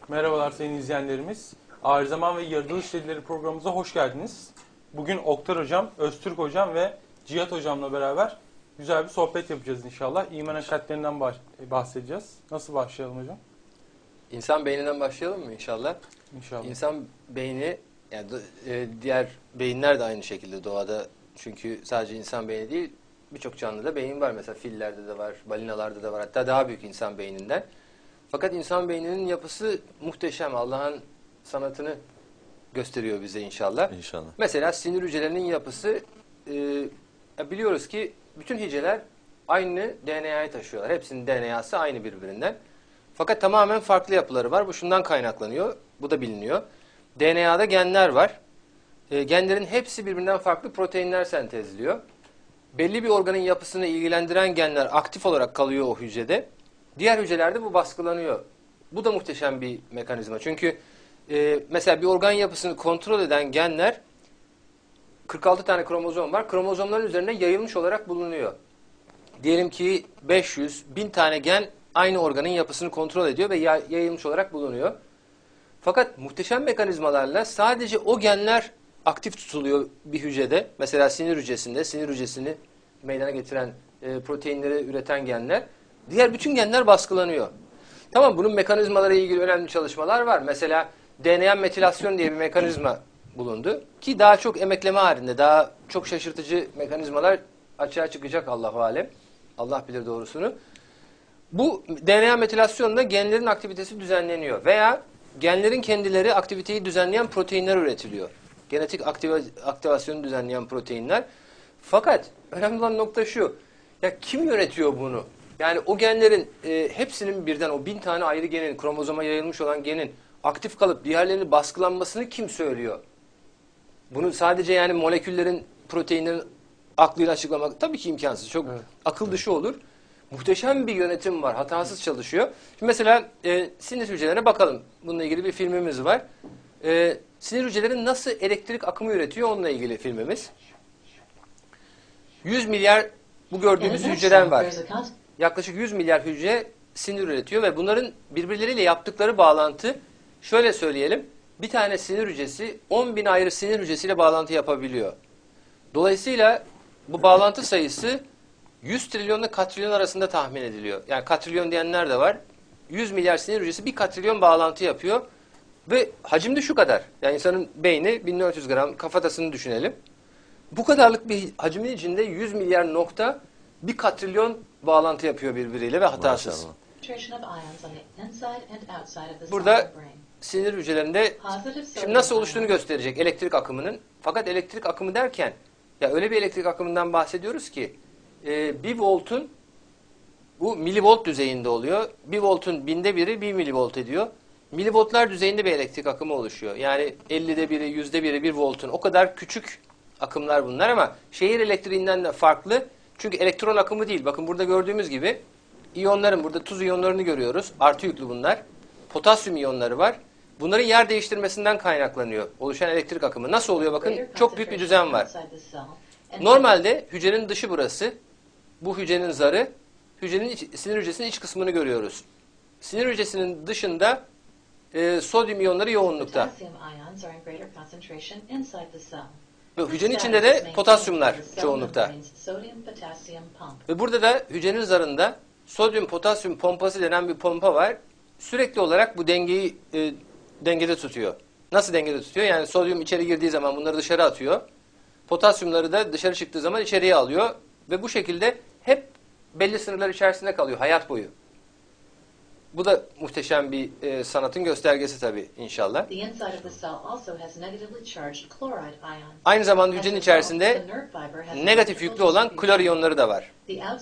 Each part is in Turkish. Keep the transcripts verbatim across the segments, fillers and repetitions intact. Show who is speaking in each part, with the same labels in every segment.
Speaker 1: Merhabalar sayın izleyenlerimiz. Ağır Zaman ve Yaratılış Serileri programımıza hoş geldiniz. Bugün Oktar Hocam, Öztürk Hocam ve Cihat Hocam'la beraber güzel bir sohbet yapacağız inşallah. İman hakikatlerinden bahsedeceğiz. Nasıl başlayalım hocam?
Speaker 2: İnsan beyninden başlayalım mı inşallah?
Speaker 1: İnşallah.
Speaker 2: İnsan beyni, yani diğer beyinler de aynı şekilde doğada. Çünkü sadece insan beyni değil, birçok canlıda beyin var. Mesela fillerde de var, balinalarda da var. Hatta daha büyük insan beyninden. Fakat insan beyninin yapısı muhteşem. Allah'ın sanatını gösteriyor bize inşallah.
Speaker 3: İnşallah.
Speaker 2: Mesela sinir hücrelerinin yapısı, e, biliyoruz ki bütün hücreler aynı D N A'yı taşıyorlar. Hepsinin D N A'sı aynı birbirinden. Fakat tamamen farklı yapıları var. Bu şundan kaynaklanıyor. Bu da biliniyor. D N A'da genler var. E, genlerin hepsi birbirinden farklı proteinler sentezliyor. Belli bir organın yapısını ilgilendiren genler aktif olarak kalıyor o hücrede. Diğer hücrelerde bu baskılanıyor. Bu da muhteşem bir mekanizma. Çünkü e, mesela bir organ yapısını kontrol eden genler, kırk altı tane kromozom var. Kromozomların üzerinde yayılmış olarak bulunuyor. Diyelim ki beş yüz, bin tane gen aynı organın yapısını kontrol ediyor ve yayılmış olarak bulunuyor. Fakat muhteşem mekanizmalarla sadece o genler aktif tutuluyor bir hücrede. Mesela sinir hücresinde, sinir hücresini meydana getiren e, proteinleri üreten genler. Diğer bütün genler baskılanıyor. Tamam, bunun mekanizmaları ile ilgili önemli çalışmalar var. Mesela D N A metilasyon diye bir mekanizma bulundu. Ki daha çok emekleme halinde, daha çok şaşırtıcı mekanizmalar açığa çıkacak Allahu alem. Allah bilir doğrusunu. Bu D N A metilasyonda genlerin aktivitesi düzenleniyor. Veya genlerin kendileri aktiviteyi düzenleyen proteinler üretiliyor. Genetik aktiva aktivasyonu düzenleyen proteinler. Fakat önemli olan nokta şu. Ya kim yönetiyor bunu? Yani o genlerin e, hepsinin birden, o bin tane ayrı genin, kromozoma yayılmış olan genin aktif kalıp diğerlerinin baskılanmasını kim söylüyor? Bunu sadece yani moleküllerin, proteinlerin aklıyla açıklamak tabii ki imkansız. Çok evet. akıl dışı olur. Muhteşem bir yönetim var. Hatasız çalışıyor. Şimdi mesela e, sinir hücrelerine bakalım. Bununla ilgili bir filmimiz var. E, sinir hücreleri nasıl elektrik akımı üretiyor? Onunla ilgili filmimiz. yüz milyar bu gördüğümüz hücreden var. Yaklaşık yüz milyar hücre sinir üretiyor ve bunların birbirleriyle yaptıkları bağlantı, şöyle söyleyelim, bir tane sinir hücresi on bin ayrı sinir hücresiyle bağlantı yapabiliyor. Dolayısıyla bu bağlantı sayısı yüz trilyonla katrilyon arasında tahmin ediliyor. Yani katrilyon diyenler de var. yüz milyar sinir hücresi bir katrilyon bağlantı yapıyor ve hacim de şu kadar. Yani insanın beyni bin dört yüz gram, kafatasını düşünelim. Bu kadarlık bir hacmin içinde yüz milyar nokta bir katrilyon bağlantı yapıyor birbiriyle ve hatasız. Maşallah. Burada sinir hücrelerinde şimdi nasıl oluştuğunu gösterecek elektrik akımının. Fakat elektrik akımı derken ya öyle bir elektrik akımından bahsediyoruz ki e, bir voltun bu milivolt düzeyinde oluyor. Bir voltun binde biri bir milivolt ediyor. Milivoltlar düzeyinde bir elektrik akımı oluşuyor. Yani ellide biri, yüzde biri bir voltun. O kadar küçük akımlar bunlar ama şehir elektriğinden de farklı. Çünkü elektron akımı değil. Bakın burada gördüğümüz gibi iyonların, burada tuz iyonlarını görüyoruz. Artı yüklü bunlar. Potasyum iyonları var. Bunların yer değiştirmesinden kaynaklanıyor. Oluşan elektrik akımı. Nasıl oluyor bakın? Çok büyük bir düzen var. Normalde hücrenin dışı burası. Bu hücrenin zarı. Hücrenin iç, sinir hücresinin iç kısmını görüyoruz. Sinir hücresinin dışında e, sodyum iyonları yoğunlukta. Ve hücrenin içinde de potasyumlar çoğunlukta. Ve burada da hücrenin zarında sodyum potasyum pompası denen bir pompa var. Sürekli olarak bu dengeyi e, dengede tutuyor. Nasıl dengede tutuyor? Yani sodyum içeri girdiği zaman bunları dışarı atıyor. Potasyumları da dışarı çıktığı zaman içeriye alıyor. Ve bu şekilde hep belli sınırlar içerisinde kalıyor hayat boyu. Bu da muhteşem bir e, sanatın göstergesi tabii inşallah. Aynı zamanda hücrenin içerisinde negatif yüklü olan klor iyonları da var.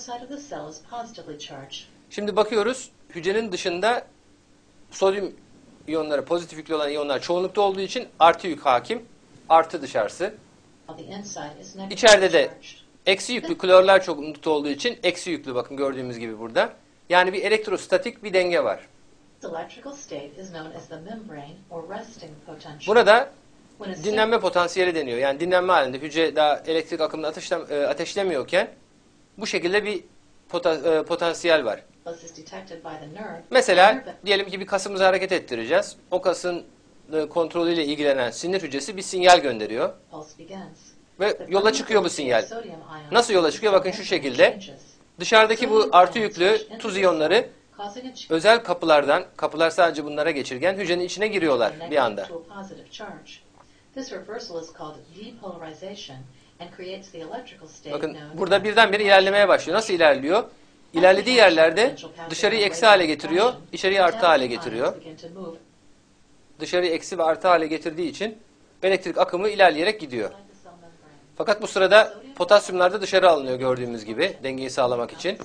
Speaker 2: Şimdi bakıyoruz hücrenin dışında sodyum iyonları, pozitif yüklü olan iyonlar çoğunlukta olduğu için artı yük hakim, artı dışarısı. İçeride de eksi yüklü klorlar çoğunlukta olduğu için eksi yüklü, bakın gördüğümüz gibi burada. Yani bir elektrostatik bir denge var. Burada dinlenme potansiyeli deniyor. Yani dinlenme halinde hücre daha elektrik akımını ateşlem, ateşlemiyorken bu şekilde bir potansiyel var. Mesela diyelim ki bir kasımızı hareket ettireceğiz. O kasın e, kontrolüyle ilgilenen sinir hücresi bir sinyal gönderiyor. Ve yola çıkıyor bu sinyal. Nasıl yola çıkıyor? Bakın şu şekilde. Dışarıdaki bu artı yüklü tuz iyonları özel kapılardan, kapılar sadece bunlara geçirgen, hücrenin içine giriyorlar bir anda. Bakın burada birdenbire ilerlemeye başlıyor. Nasıl ilerliyor? İlerlediği yerlerde dışarıyı eksi hale getiriyor, içeriği artı hale getiriyor. Dışarıyı eksi ve artı hale getirdiği için elektrik akımı ilerleyerek gidiyor. Fakat bu sırada potasyumlar da dışarı alınıyor gördüğümüz gibi dengeyi sağlamak için.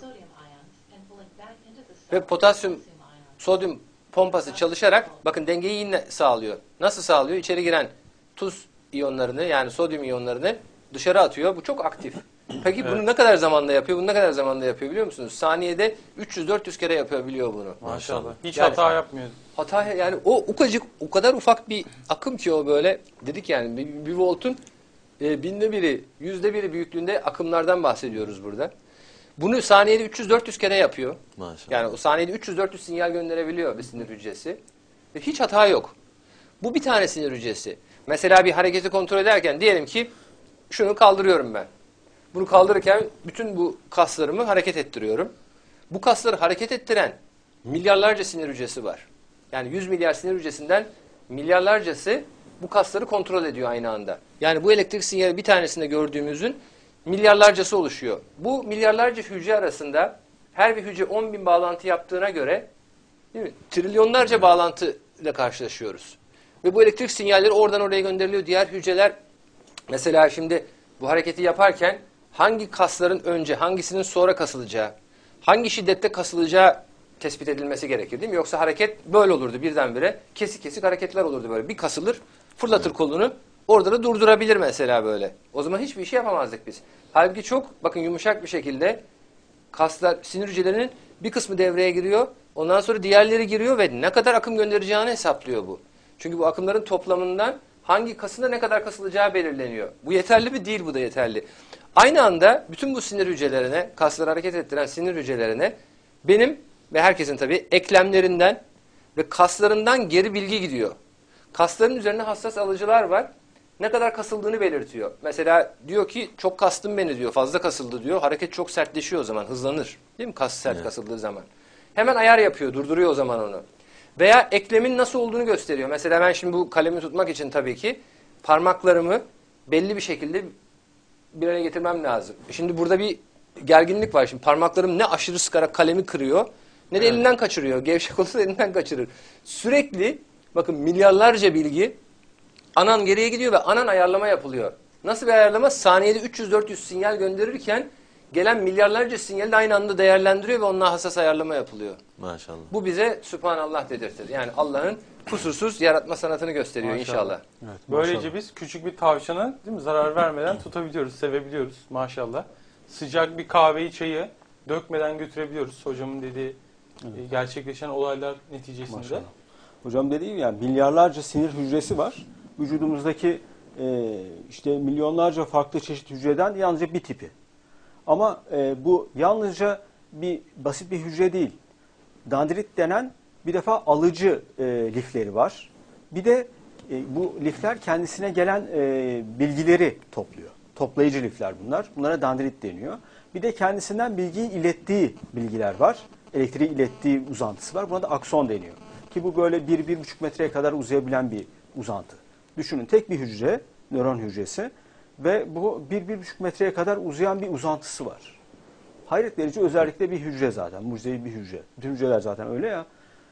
Speaker 2: Ve potasyum sodyum pompası çalışarak bakın dengeyi yine sağlıyor. Nasıl sağlıyor? İçeri giren tuz iyonlarını yani sodyum iyonlarını dışarı atıyor. Bu çok aktif. Peki bunu evet. ne kadar zamanda yapıyor? Bunu ne kadar zamanda yapıyor biliyor musunuz? Saniyede üç yüz dört yüz kere yapabiliyor bunu.
Speaker 1: Maşallah. Hiç
Speaker 2: yani,
Speaker 1: hata yapmıyor.
Speaker 2: Hata yani o ufacık o kadar ufak bir akım ki o böyle dedik yani bir, bir voltun e, binde biri, yüzde biri büyüklüğünde akımlardan bahsediyoruz burada. Bunu saniyede üç yüz dört yüz kere yapıyor. Maşallah. Yani o saniyede üç yüz dört yüz sinyal gönderebiliyor bir sinir hücresi. Ve hiç hata yok. Bu bir tane sinir hücresi. Mesela bir hareketi kontrol ederken diyelim ki şunu kaldırıyorum ben. Bunu kaldırırken bütün bu kaslarımı hareket ettiriyorum. Bu kasları hareket ettiren milyarlarca sinir hücresi var. Yani yüz milyar sinir hücresinden milyarlarcası bu kasları kontrol ediyor aynı anda. Yani bu elektrik sinyali bir tanesinde gördüğümüzün milyarlarcası oluşuyor. Bu milyarlarca hücre arasında her bir hücre on bin bağlantı yaptığına göre değil mi? Trilyonlarca bağlantı ile karşılaşıyoruz. Ve bu elektrik sinyalleri oradan oraya gönderiliyor. Diğer hücreler mesela şimdi bu hareketi yaparken hangi kasların önce, hangisinin sonra kasılacağı, hangi şiddette kasılacağı tespit edilmesi gerekir değil mi? Yoksa hareket böyle olurdu birdenbire. Kesik kesik hareketler olurdu böyle. Bir kasılır, fırlatır kolunu, orada da durdurabilir mesela böyle. O zaman hiçbir şey yapamazdık biz. Halbuki çok bakın yumuşak bir şekilde kaslar, sinir hücrelerinin bir kısmı devreye giriyor. Ondan sonra diğerleri giriyor ve ne kadar akım göndereceğini hesaplıyor bu. Çünkü bu akımların toplamından hangi kasında ne kadar kasılacağı belirleniyor. Bu yeterli mi? Değil, bu da yeterli. Aynı anda bütün bu sinir hücrelerine, kasları hareket ettiren sinir hücrelerine benim ve herkesin tabii eklemlerinden ve kaslarından geri bilgi gidiyor. Kasların üzerine hassas alıcılar var. Ne kadar kasıldığını belirtiyor. Mesela diyor ki çok kastım beni diyor, fazla kasıldı diyor. Hareket çok sertleşiyor o zaman, hızlanır. Değil mi? Kas sert evet. kasıldığı zaman. Hemen ayar yapıyor, durduruyor o zaman onu. Veya eklemin nasıl olduğunu gösteriyor. Mesela ben şimdi bu kalemi tutmak için tabii ki parmaklarımı belli bir şekilde bir araya getirmem lazım. Şimdi burada bir gerginlik var. Şimdi parmaklarım ne aşırı sıkarak kalemi kırıyor, ne de evet. elinden kaçırıyor. Gevşek olursa elinden kaçırır. Sürekli bakın milyarlarca bilgi anan geriye gidiyor ve anan ayarlama yapılıyor. Nasıl bir ayarlama? Saniyede üç yüz dört yüz sinyal gönderirken gelen milyarlarca sinyali de aynı anda değerlendiriyor ve onunla hassas ayarlama yapılıyor.
Speaker 3: Maşallah.
Speaker 2: Bu bize Sübhanallah dedirtir. Yani Allah'ın kusursuz yaratma sanatını gösteriyor maşallah. İnşallah.
Speaker 1: Evet, böylece maşallah. Biz küçük bir tavşanı değil mi, zarar vermeden tutabiliyoruz, sevebiliyoruz maşallah. Sıcak bir kahveyi, çayı dökmeden götürebiliyoruz. Hocamın dediği evet. gerçekleşen olaylar neticesinde. Maşallah.
Speaker 4: Hocam dediğim yani milyarlarca sinir hücresi var. Vücudumuzdaki e, işte milyonlarca farklı çeşit hücreden yalnızca bir tipi. Ama e, bu yalnızca bir basit bir hücre değil. Dendrit denen bir defa alıcı e, lifleri var. Bir de e, bu lifler kendisine gelen e, bilgileri topluyor. Toplayıcı lifler bunlar. Bunlara dendrit deniyor. Bir de kendisinden bilgiyi ilettiği bilgiler var. Elektriği ilettiği uzantısı var. Buna da akson deniyor. Ki bu böyle bir bir buçuk metreye kadar uzayabilen bir uzantı. Düşünün tek bir hücre, nöron hücresi ve bu bir bir buçuk metreye kadar uzayan bir uzantısı var. Hayret verici özellikle bir hücre zaten, mucizevi bir hücre. Bütün hücreler zaten öyle ya.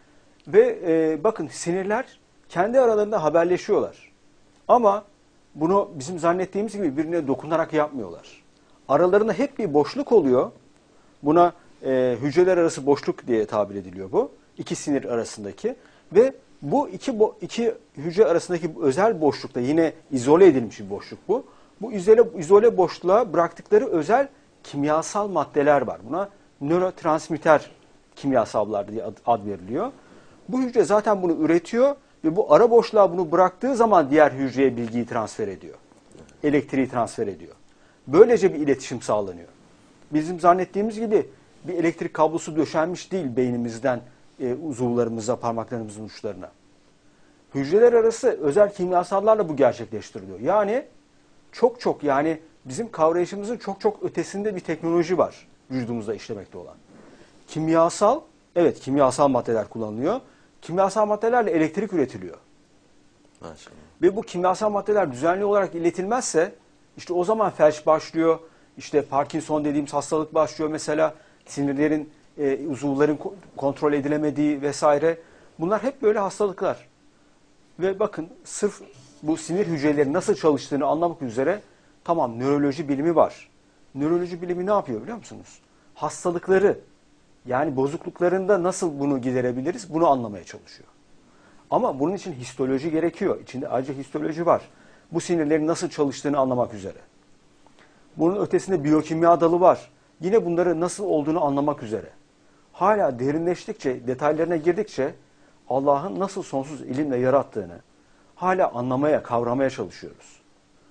Speaker 4: Ve e, bakın sinirler kendi aralarında haberleşiyorlar. Ama bunu bizim zannettiğimiz gibi birbirine dokunarak yapmıyorlar. Aralarında hep bir boşluk oluyor. Buna e, hücreler arası boşluk diye tabir ediliyor bu. İki sinir arasındaki ve bu iki, iki hücre arasındaki özel boşlukta yine izole edilmiş bir boşluk bu. Bu izole, izole boşluğa bıraktıkları özel kimyasal maddeler var. Buna nörotransmitter kimyasallar diye ad, ad veriliyor. Bu hücre zaten bunu üretiyor ve bu ara boşluğa bunu bıraktığı zaman diğer hücreye bilgiyi transfer ediyor. Elektriği transfer ediyor. Böylece bir iletişim sağlanıyor. Bizim zannettiğimiz gibi bir elektrik kablosu döşenmiş değil beynimizden e, uzuvlarımıza, parmaklarımızın uçlarına. Hücreler arası özel kimyasallarla bu gerçekleştiriliyor. Yani çok çok yani bizim kavrayışımızın çok çok ötesinde bir teknoloji var vücudumuzda işlemekte olan. Kimyasal, evet kimyasal maddeler kullanılıyor. Kimyasal maddelerle elektrik üretiliyor.
Speaker 3: Maşallah.
Speaker 4: Ve bu kimyasal maddeler düzenli olarak iletilmezse işte o zaman felç başlıyor. İşte Parkinson dediğimiz hastalık başlıyor mesela. Sinirlerin, e, uzuvların ko- kontrol edilemediği vesaire. Bunlar hep böyle hastalıklar. Ve bakın sırf bu sinir hücreleri nasıl çalıştığını anlamak üzere tamam nöroloji bilimi var. Nöroloji bilimi ne yapıyor biliyor musunuz? Hastalıkları yani bozukluklarında nasıl bunu giderebiliriz bunu anlamaya çalışıyor. Ama bunun için histoloji gerekiyor. İçinde ayrıca histoloji var. Bu sinirlerin nasıl çalıştığını anlamak üzere. Bunun ötesinde biyokimya dalı var. Yine bunları nasıl olduğunu anlamak üzere. Hala derinleştikçe, detaylarına girdikçe Allah'ın nasıl sonsuz ilimle yarattığını hala anlamaya, kavramaya çalışıyoruz.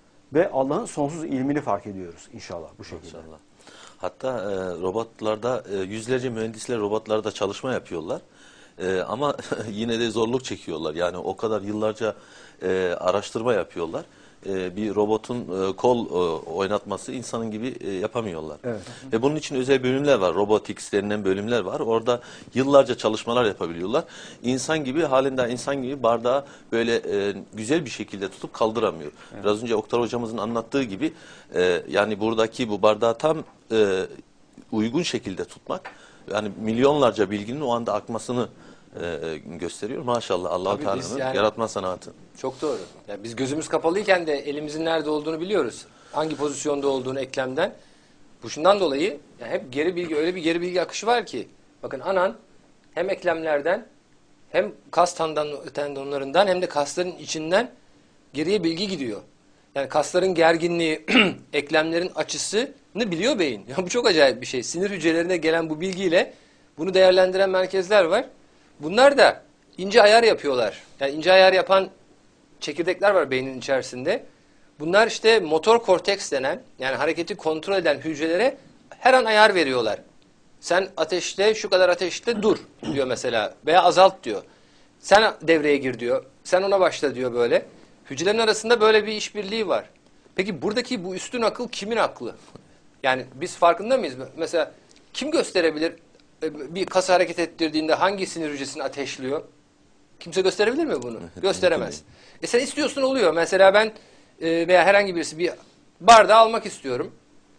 Speaker 4: Ve Allah'ın sonsuz ilmini fark ediyoruz inşallah bu şekilde.
Speaker 3: Maşallah. Hatta e, robotlarda e, yüzlerce mühendisler robotlarda çalışma yapıyorlar. E, ama yine de zorluk çekiyorlar. Yani o kadar yıllarca e, araştırma yapıyorlar. E, bir robotun e, kol e, oynatması insanın gibi e, yapamıyorlar.
Speaker 4: Evet.
Speaker 3: Ve bunun için özel bölümler var. Robotics denilen bölümler var. Orada yıllarca çalışmalar yapabiliyorlar. İnsan gibi halinden insan gibi bardağı böyle e, güzel bir şekilde tutup kaldıramıyor. Evet. Biraz önce Oktar hocamızın anlattığı gibi e, yani buradaki bu bardağı tam e, uygun şekilde tutmak yani milyonlarca bilginin o anda akmasını e, gösteriyor. Maşallah Allah-u Teala'nın
Speaker 2: yani,
Speaker 3: yaratma sanatı.
Speaker 2: Çok doğru. Yani biz gözümüz kapalıyken de elimizin nerede olduğunu biliyoruz. Hangi pozisyonda olduğunu eklemden. Bu şundan dolayı yani hep geri bilgi öyle bir geri bilgi akışı var ki. Bakın anan hem eklemlerden hem kas tendonlarından hem de kasların içinden geriye bilgi gidiyor. Yani kasların gerginliği, eklemlerin açısını biliyor beyin. Ya bu çok acayip bir şey. Sinir hücrelerine gelen bu bilgiyle bunu değerlendiren merkezler var. Bunlar da ince ayar yapıyorlar. Yani ince ayar yapan çekirdekler var beynin içerisinde. Bunlar işte motor korteks denen yani hareketi kontrol eden hücrelere her an ayar veriyorlar. Sen ateşte şu kadar ateşte dur diyor mesela veya azalt diyor. Sen devreye gir diyor. Sen ona başla diyor böyle. Hücrelerin arasında böyle bir işbirliği var. Peki buradaki bu üstün akıl kimin aklı? Yani biz farkında mıyız? Mesela kim gösterebilir bir kası hareket ettirdiğinde hangi sinir hücresini ateşliyor? Kimse gösterebilir mi bunu? Gösteremez. E sen istiyorsun oluyor. Mesela ben e, veya herhangi birisi bir bardağı almak istiyorum.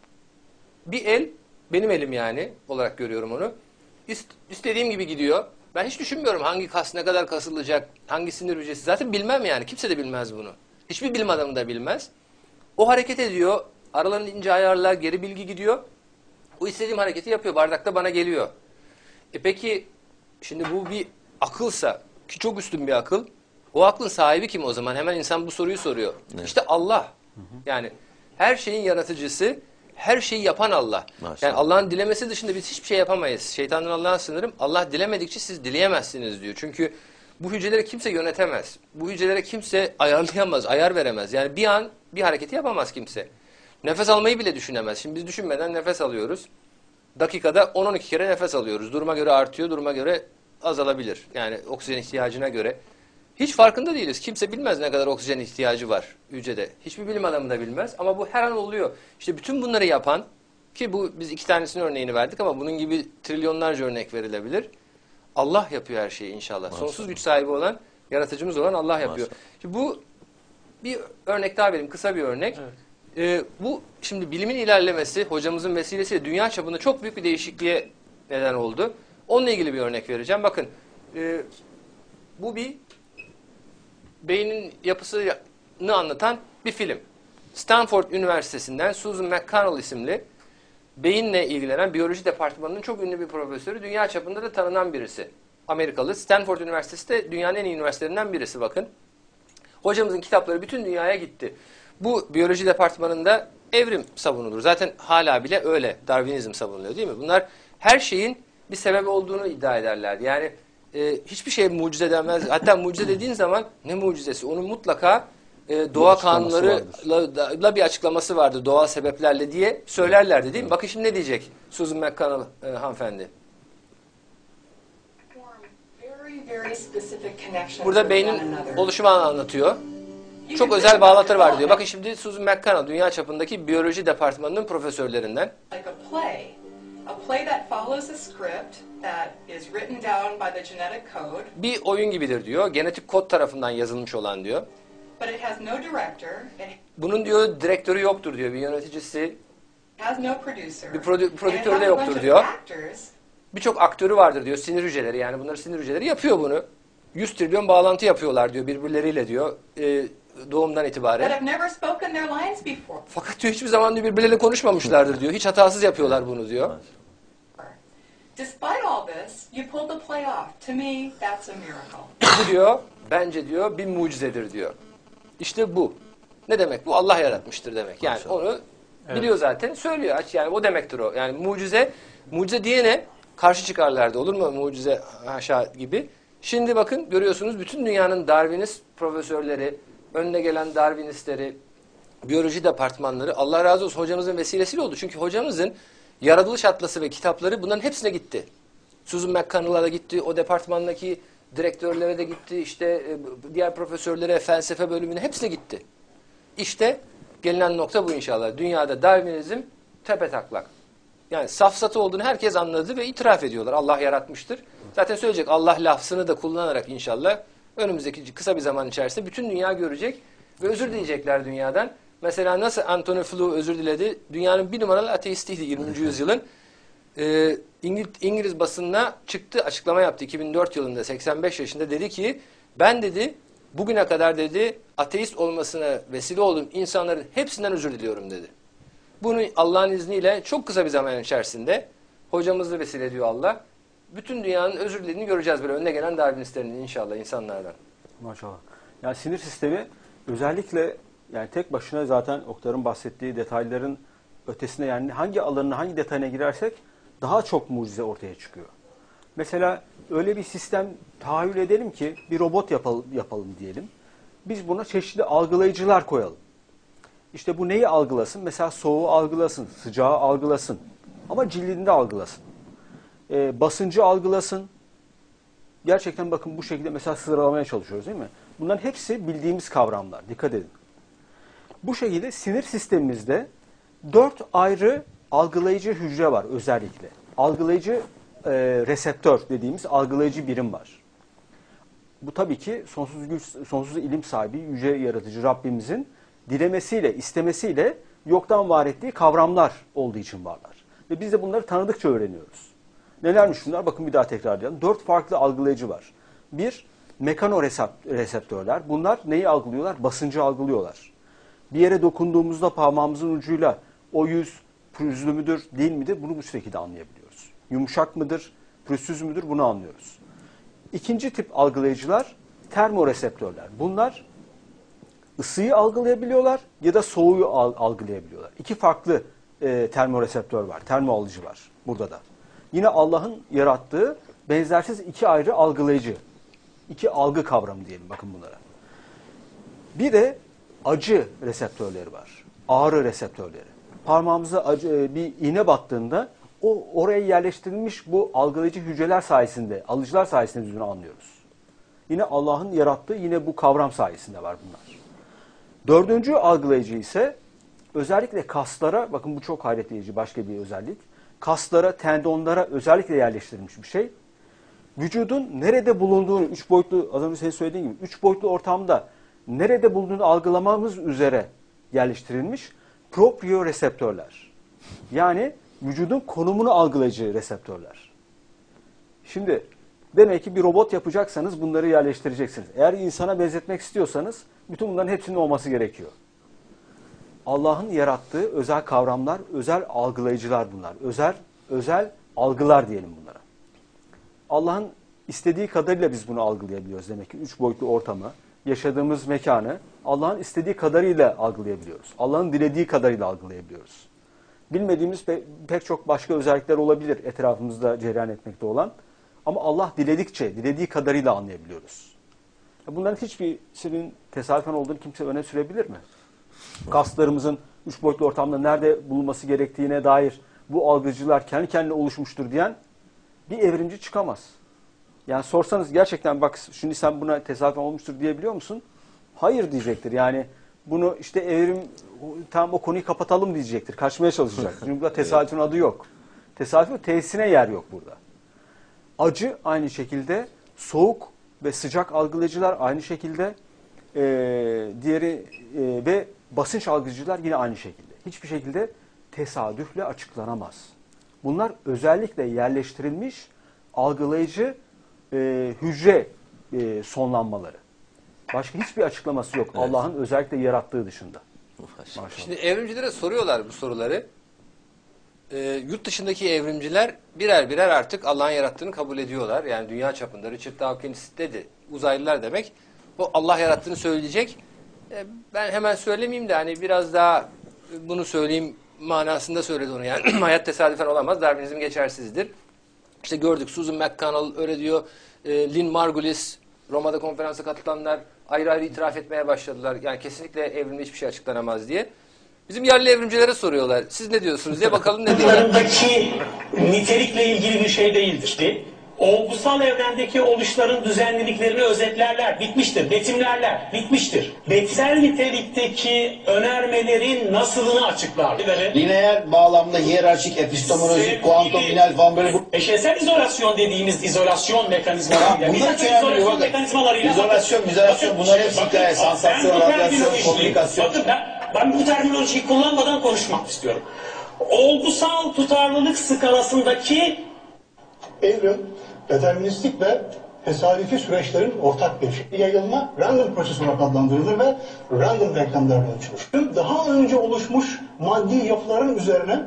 Speaker 2: Bir el, benim elim yani olarak görüyorum onu. İst, istediğim gibi gidiyor. Ben hiç düşünmüyorum hangi kas ne kadar kasılacak, hangi sinir hücresi. Zaten bilmem yani. Kimse de bilmez bunu. Hiçbir bilim adamı da bilmez. O hareket ediyor. Aralarında ince ayarlar, geri bilgi gidiyor. O istediğim hareketi yapıyor. Bardakta bana geliyor. E peki şimdi bu bir akılsa ki çok üstün bir akıl. O aklın sahibi kim o zaman? Hemen insan bu soruyu soruyor. Evet. İşte Allah. Hı hı. Yani her şeyin yaratıcısı, her şeyi yapan Allah. Maşallah. Yani Allah'ın dilemesi dışında biz hiçbir şey yapamayız. Şeytandan Allah'a sınırım. Allah dilemedikçe siz dileyemezsiniz diyor. Çünkü bu hücreleri kimse yönetemez. Bu hücrelere kimse ayarlayamaz, ayar veremez. Yani bir an bir hareketi yapamaz kimse. Nefes almayı bile düşünemez. Şimdi biz düşünmeden nefes alıyoruz. Dakikada on on iki kere nefes alıyoruz. Duruma göre artıyor, duruma göre azalabilir. Yani oksijen ihtiyacına göre. Hiç farkında değiliz. Kimse bilmez ne kadar oksijen ihtiyacı var hücrede. Hiçbir bilim adamı da bilmez. Ama bu her an oluyor. İşte bütün bunları yapan, ki bu biz iki tanesinin örneğini verdik ama bunun gibi trilyonlarca örnek verilebilir. Allah yapıyor her şeyi inşallah. Maşallah. Sonsuz güç sahibi olan, yaratıcımız olan Allah yapıyor. Maşallah. Şimdi bu bir örnek daha vereyim. Kısa bir örnek. Evet. Ee, bu şimdi bilimin ilerlemesi, hocamızın vesilesiyle dünya çapında çok büyük bir değişikliğe neden oldu. Onunla ilgili bir örnek vereceğim. Bakın e, bu bir beynin yapısını anlatan bir film. Stanford Üniversitesi'nden Susan McConnell isimli beyinle ilgilenen biyoloji departmanının çok ünlü bir profesörü. Dünya çapında da tanınan birisi. Amerikalı. Stanford Üniversitesi de dünyanın en iyi üniversitelerinden birisi bakın. Hocamızın kitapları bütün dünyaya gitti. Bu biyoloji departmanında evrim savunulur. Zaten hala bile öyle. Darwinizm savunuluyor değil mi? Bunlar her şeyin bir sebebi olduğunu iddia ederler. Yani e, hiçbir şey mucize denmez. Hatta mucize dediğin zaman ne mucizesi? Onun mutlaka e, doğa
Speaker 4: açıklaması
Speaker 2: kanunlarıyla bir açıklaması vardı, doğal sebeplerle diye söylerlerdi değil mi? Bakın şimdi ne diyecek Susan McConnell e, hanımefendi. Burada beynin oluşumu anlatıyor. Çok özel bağlantıları var diyor. Bakın şimdi Susan McConnell dünya çapındaki biyoloji departmanının profesörlerinden. Bir oyun gibidir diyor. Genetik kod tarafından yazılmış olan diyor. Bunun diyor direktörü yoktur diyor. Bir yöneticisi, bir prodü prodüktörü de yoktur diyor. Birçok aktörü vardır diyor. Sinir hücreleri, yani bunları sinir hücreleri yapıyor bunu. yüz trilyon bağlantı yapıyorlar diyor birbirleriyle diyor. E, doğumdan itibaren. Fakat diyor hiçbir zaman diyor birbirleriyle konuşmamışlardır diyor. Hiç hatasız yapıyorlar bunu diyor. Bu diyor bence diyor bir mucizedir diyor. İşte bu. Ne demek bu? Allah yaratmıştır demek. Yani onu biliyor zaten, söylüyor. Yani o demektir o. Yani mucize, mucize diyene karşı çıkarlardı. Olur mu mucize haşa gibi. Şimdi bakın görüyorsunuz bütün dünyanın Darwinist profesörleri, önüne gelen Darwinistleri, biyoloji departmanları, Allah razı olsun hocamızın vesilesiyle oldu. Çünkü hocamızın yaratılış atlası ve kitapları bunların hepsine gitti. Susan McConnell'a da gitti, o departmandaki direktörlere de gitti, işte diğer profesörlere, felsefe bölümüne hepsine gitti. İşte gelinen nokta bu inşallah. Dünyada Darwinizm tepetaklak. Yani safsatı olduğunu herkes anladı ve itiraf ediyorlar. Allah yaratmıştır. Zaten söyleyecek Allah lafzını da kullanarak inşallah önümüzdeki kısa bir zaman içerisinde bütün dünya görecek ve özür dileyecekler dünyadan. Mesela nasıl Anthony Flew özür diledi? Dünyanın bir numaralı ateistiydi yirminci yüzyılın. Ee, İngiliz, İngiliz basınına çıktı, açıklama yaptı iki bin dört yılında, seksen beş yaşında, dedi ki ben dedi bugüne kadar dedi ateist olmasına vesile olduğum insanların hepsinden özür diliyorum dedi. Bunu Allah'ın izniyle çok kısa bir zaman içerisinde hocamızla vesile ediyor Allah. Bütün dünyanın özür dilediğini göreceğiz böyle önüne gelen Darwinistlerin inşallah insanlardan.
Speaker 4: Maşallah. Yani sinir sistemi özellikle yani tek başına zaten Oktar'ın bahsettiği detayların ötesine, yani hangi alanına, hangi detayına girersek daha çok mucize ortaya çıkıyor. Mesela öyle bir sistem tahayyül edelim ki bir robot yapalım, yapalım diyelim. Biz buna çeşitli algılayıcılar koyalım. İşte bu neyi algılasın? Mesela soğuğu algılasın, sıcağı algılasın. Ama cildinde algılasın. Ee, basıncı algılasın. Gerçekten bakın bu şekilde mesela sıralamaya çalışıyoruz değil mi? Bunların hepsi bildiğimiz kavramlar. Dikkat edin. Bu şekilde sinir sistemimizde dört ayrı algılayıcı hücre var özellikle. Algılayıcı e, reseptör dediğimiz algılayıcı birim var. Bu tabii ki sonsuz güç, sonsuz ilim sahibi, yüce yaratıcı Rabbimizin dilemesiyle, istemesiyle yoktan var ettiği kavramlar olduğu için varlar. Ve biz de bunları tanıdıkça öğreniyoruz. Nelermiş bunlar? Bakın bir daha tekrarlayalım. Dört farklı algılayıcı var. Bir, mekanoreseptörler. Bunlar neyi algılıyorlar? Basıncı algılıyorlar. Bir yere dokunduğumuzda parmağımızın ucuyla o yüz pürüzlü müdür, değil midir? Bunu bu şekilde anlayabiliyoruz. Yumuşak mıdır, pürüzsüz müdür? Bunu anlıyoruz. İkinci tip algılayıcılar termoreseptörler. Bunlar ısıyı algılayabiliyorlar ya da soğuğu algılayabiliyorlar. İki farklı e, termoreseptör var, termo alıcı var burada da. Yine Allah'ın yarattığı benzersiz iki ayrı algılayıcı, iki algı kavramı diyelim bakın bunlara. Bir de acı reseptörleri var, ağrı reseptörleri. Parmağımıza acı, bir iğne battığında o oraya yerleştirilmiş bu algılayıcı hücreler sayesinde, alıcılar sayesinde biz bunu anlıyoruz. Yine Allah'ın yarattığı yine bu kavram sayesinde var bunlar. Dördüncü algılayıcı ise özellikle kaslara, bakın bu çok hayret edici başka bir özellik. Kaslara, tendonlara özellikle yerleştirilmiş bir şey. Vücudun nerede bulunduğunu, üç boyutlu, az önce senin söylediğin gibi, üç boyutlu ortamda nerede bulunduğunu algılamamız üzere yerleştirilmiş proprioreseptörler. Yani vücudun konumunu algılayıcı reseptörler. Şimdi demek ki bir robot yapacaksanız bunları yerleştireceksiniz. Eğer insana benzetmek istiyorsanız bütün bunların hepsinin olması gerekiyor. Allah'ın yarattığı özel kavramlar, özel algılayıcılar bunlar. Özel özel algılar diyelim bunlara. Allah'ın istediği kadarıyla biz bunu algılayabiliyoruz demek ki. Üç boyutlu ortamı, yaşadığımız mekanı Allah'ın istediği kadarıyla algılayabiliyoruz. Allah'ın dilediği kadarıyla algılayabiliyoruz. Bilmediğimiz pe pek çok başka özellikler olabilir etrafımızda cereyan etmekte olan. Ama Allah diledikçe, dilediği kadarıyla anlayabiliyoruz. Bunların hiçbirisinin tesadüfen olduğunu kimse öne sürebilir mi? Kaslarımızın üç boyutlu ortamda nerede bulunması gerektiğine dair bu algıcılar kendi kendine oluşmuştur diyen bir evrimci çıkamaz. Yani sorsanız gerçekten bak şimdi sen buna tesadüfen olmuştur diyebiliyor musun? Hayır diyecektir. Yani bunu işte evrim tam o konuyu kapatalım diyecektir. Kaçmaya çalışacak. Çünkü burada tesadüfün adı yok. Tesadüfün tesisine yer yok burada. Acı aynı şekilde, soğuk ve sıcak algılayıcılar aynı şekilde, e, diğeri e, ve basınç algılayıcılar yine aynı şekilde. Hiçbir şekilde tesadüfle açıklanamaz. Bunlar özellikle yerleştirilmiş algılayıcı e, hücre e, sonlanmaları. Başka hiçbir açıklaması yok. Evet. Allah'ın özellikle yarattığı dışında.
Speaker 3: Maşallah.
Speaker 2: Şimdi evrimcilere soruyorlar bu soruları. Ee, yurt dışındaki evrimciler birer birer artık Allah'ın yarattığını kabul ediyorlar. Yani dünya çapında Richard Dawkins dedi. Uzaylılar demek. O Allah yarattığını söyleyecek. Ee, ben hemen söylemeyeyim de hani biraz daha bunu söyleyeyim manasında söyledi onu. Yani hayat tesadüfen olamaz. Darwinizm geçersizdir. İşte gördük Susan McConnell öyle diyor. Ee, Lynn Margulis, Roma'da konferansa katılanlar ayrı ayrı itiraf etmeye başladılar. Yani kesinlikle evrimde hiçbir şey açıklanamaz diye. Bizim yerli evrimcilere soruyorlar. Siz ne diyorsunuz diye bakalım ne diyorlar.
Speaker 5: Olgularındaki nitelikle ilgili bir şey değildir. Olgusal evrendeki oluşların düzenliliklerini özetlerler, bitmiştir. Betimlerler, bitmiştir. Betsel nitelikteki önermelerin nasılını açıklar.
Speaker 6: Lineer bağlamda hiyerarşik, epistemolojik, kuantum, binal falan böyle bu...
Speaker 5: Eşeysel izolasyon dediğimiz izolasyon mekanizmalarıyla,
Speaker 6: bunlar
Speaker 5: bilimsel izolasyon mekanizmalarıyla...
Speaker 6: İzolasyon, izolasyon, bunlar hepsi hikaye, sansasyon, radyasyon, komünikasyon...
Speaker 5: Bakın ben, ben bu terminolojiyi kullanmadan konuşmak istiyorum. Olgusal tutarlılık skalasındaki
Speaker 7: evrim, deterministik ve tesadüfi süreçlerin ortak bir yayılma random proses olarak adlandırılır ve random denklemlerden oluşur. Daha önce oluşmuş maddi yapıların üzerine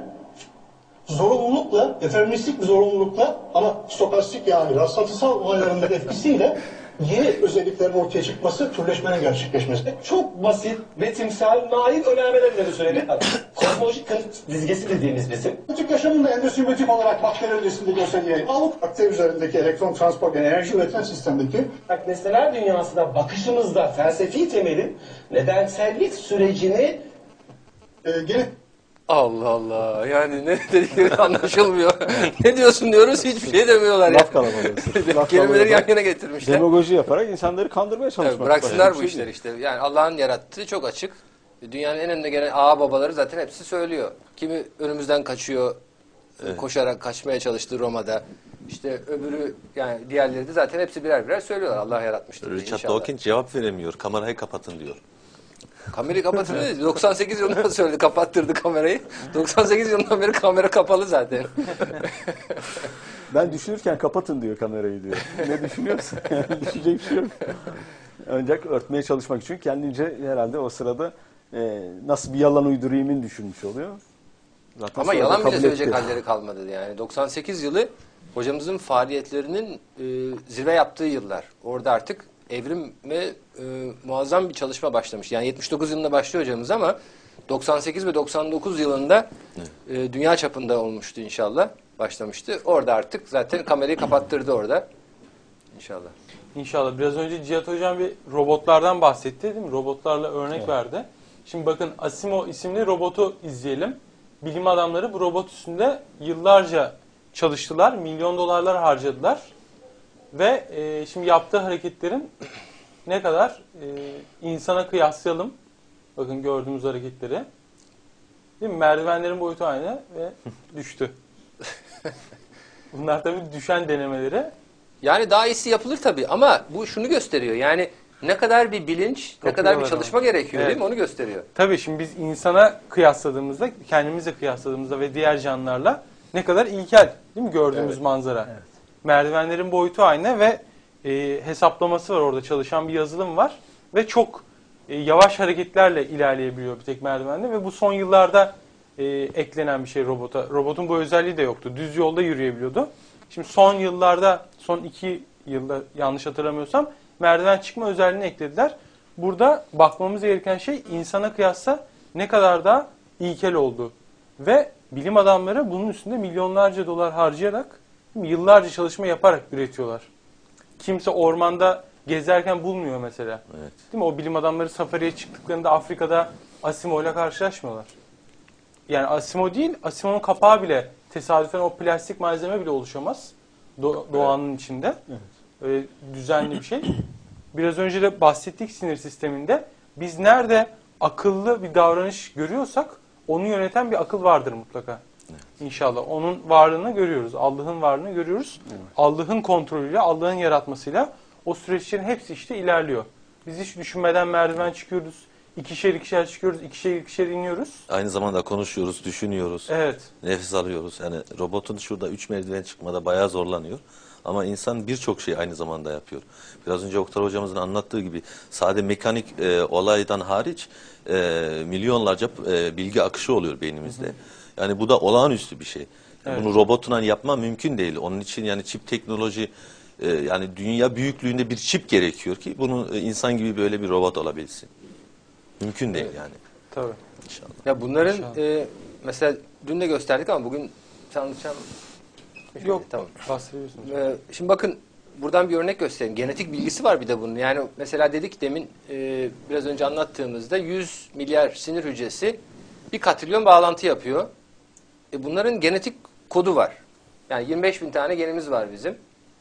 Speaker 7: zorunlulukla, deterministik bir zorunlulukla ama stokastik yani rastlantısal olayların da etkisiyle yeni özelliklerin ortaya çıkması, türleşmenin gerçekleşmesi.
Speaker 8: Çok basit, betimsel, naif önermeleri söyledi. Kozmolojik kanıt dizgesi dediğimiz bizim.
Speaker 7: Biyotik yaşamın da endosiyotik olarak bakteri öncesinde gösterdiği alıp bakteri üzerindeki elektron transport yani enerji üreten sistemdeki
Speaker 8: Nesneler dünyasına bakışımızda felsefi temelin nedensellik sürecini
Speaker 7: e, gene
Speaker 2: Allah Allah. Yani ne dedikleri anlaşılmıyor. Ne diyorsun diyoruz hiçbir şey demiyorlar.
Speaker 4: Laf kalabalığı. Laf
Speaker 2: Kelimeleri yan
Speaker 4: kalabalığı.
Speaker 2: yana getirmişler.
Speaker 4: Demagoji yaparak insanları kandırmaya çalışmak.
Speaker 2: Evet, bıraksınlar
Speaker 4: Başka
Speaker 2: bu
Speaker 4: bir şey
Speaker 2: işleri
Speaker 4: değil.
Speaker 2: işte. Yani Allah'ın yarattığı çok açık. Dünyanın en önde gelen ağa babaları zaten hepsi söylüyor. Kimi önümüzden kaçıyor,
Speaker 3: Evet.
Speaker 2: koşarak kaçmaya çalıştı Roma'da. İşte öbürü yani diğerleri de zaten hepsi birer birer söylüyorlar. Allah yaratmıştır diye
Speaker 3: Richard
Speaker 2: inşallah.
Speaker 3: Dawkins cevap veremiyor. Kamerayı kapatın diyor.
Speaker 2: Kamerayı kapatın dedi. doksan sekiz yılında söyledi kapattırdı kamerayı. doksan sekiz yılından beri kamera kapalı zaten.
Speaker 4: Ben düşünürken kapatın diyor kamerayı diyor. Ne düşünüyorsun? Yani düşünecek bir şey yok. Ancak örtmeye çalışmak için kendince herhalde o sırada e, nasıl bir yalan uydurayımın düşünmüş oluyor. Zaten
Speaker 2: Ama
Speaker 4: sonra da
Speaker 2: yalan bile
Speaker 4: kabul
Speaker 2: söyleyecek
Speaker 4: etti.
Speaker 2: halleri kalmadı yani. doksan sekiz yılı hocamızın faaliyetlerinin e, zirve yaptığı yıllar. Orada artık evrim ve e, muazzam bir çalışma başlamış. Yani yetmiş dokuz yılında başlıyor hocamız ama doksan sekiz ve doksan dokuz yılında e, dünya çapında olmuştu inşallah. Başlamıştı. Orada artık zaten kamerayı kapattırdı orada. İnşallah.
Speaker 1: İnşallah. Biraz önce Cihat Hocam bir robotlardan bahsetti değil mi? Robotlarla örnek
Speaker 4: Evet.
Speaker 1: verdi. Şimdi bakın Asimo isimli robotu izleyelim. Bilim adamları bu robot üstünde yıllarca çalıştılar. Milyon dolarlar harcadılar. Ve e, şimdi yaptığı hareketlerin ne kadar e, insana kıyaslayalım. Bakın gördüğümüz hareketleri. Değil mi? Merdivenlerin boyutu aynı ve düştü. Bunlar tabii düşen denemeleri.
Speaker 2: Yani daha iyisi yapılır tabii ama bu şunu gösteriyor. Yani ne kadar bir bilinç, ne
Speaker 1: Çok
Speaker 2: kadar bir
Speaker 1: güzel
Speaker 2: çalışma gerekiyor
Speaker 1: Evet.
Speaker 2: değil mi? Onu gösteriyor.
Speaker 1: Tabii şimdi biz insana kıyasladığımızda, kendimizle kıyasladığımızda ve diğer canlılarla ne kadar ilkel değil mi gördüğümüz
Speaker 2: Evet.
Speaker 1: manzara.
Speaker 4: Evet.
Speaker 1: Merdivenlerin boyutu aynı ve e, hesaplaması var orada çalışan bir yazılım var. Ve çok e, yavaş hareketlerle ilerleyebiliyor bir tek merdivende ve bu son yıllarda e, eklenen bir şey robota. Robotun bu özelliği de yoktu. Düz yolda yürüyebiliyordu. Şimdi son yıllarda, son iki yılda yanlış hatırlamıyorsam merdiven çıkma özelliğini eklediler. Burada bakmamız gereken şey insana kıyasla ne kadar da ilkel oldu. Ve bilim adamları bunun üstünde milyonlarca dolar harcayarak, yıllarca çalışma yaparak üretiyorlar. Kimse ormanda gezerken bulmuyor mesela.
Speaker 3: Evet.
Speaker 1: Değil mi? O bilim adamları safariye çıktıklarında Afrika'da Asimo'yla karşılaşmıyorlar. Yani Asimo değil, Asimo'nun kapağı bile tesadüfen o plastik malzeme bile oluşamaz Do- doğanın içinde.
Speaker 4: Evet.
Speaker 1: Öyle düzenli bir şey. Biraz önce de bahsettik sinir sisteminde. Biz nerede akıllı bir davranış görüyorsak onu yöneten bir akıl vardır mutlaka.
Speaker 3: Evet.
Speaker 1: İnşallah. Onun varlığını görüyoruz. Allah'ın varlığını görüyoruz.
Speaker 4: Evet.
Speaker 1: Allah'ın kontrolüyle, Allah'ın yaratmasıyla o süreçlerin hepsi işte ilerliyor. Biz hiç düşünmeden merdiven çıkıyoruz. İkişer ikişer çıkıyoruz, ikişer ikişer iniyoruz.
Speaker 3: Aynı zamanda konuşuyoruz, düşünüyoruz,
Speaker 1: Evet.
Speaker 3: nefes alıyoruz. Yani robotun şurada üç merdiven çıkmada bayağı zorlanıyor. Ama insan birçok şey aynı zamanda yapıyor. Biraz önce Oktar hocamızın anlattığı gibi sade mekanik e, olaydan hariç e, milyonlarca e, bilgi akışı oluyor beynimizde. Hı hı. Yani bu da olağanüstü bir şey. Yani
Speaker 1: Evet.
Speaker 3: bunu robotla yapma mümkün değil. Onun için yani çip teknoloji e, yani dünya büyüklüğünde bir çip gerekiyor ki bunu e, insan gibi böyle bir robot olabilsin. Mümkün değil
Speaker 2: Evet.
Speaker 3: yani.
Speaker 1: Tabii.
Speaker 3: İnşallah.
Speaker 2: Ya bunların
Speaker 1: İnşallah.
Speaker 2: e, mesela dün de gösterdik ama bugün tanıtacağım.
Speaker 1: Yok.
Speaker 2: Tamam.
Speaker 1: Bahsediyorsunuz.
Speaker 2: Ee, şimdi bakın buradan bir örnek göstereyim. Genetik bilgisi var bir de bunun. Yani mesela dedik demin e, biraz önce anlattığımızda yüz milyar sinir hücresi bir katrilyon bağlantı yapıyor. E, bunların genetik kodu var. Yani yirmi beş bin tane genimiz var bizim.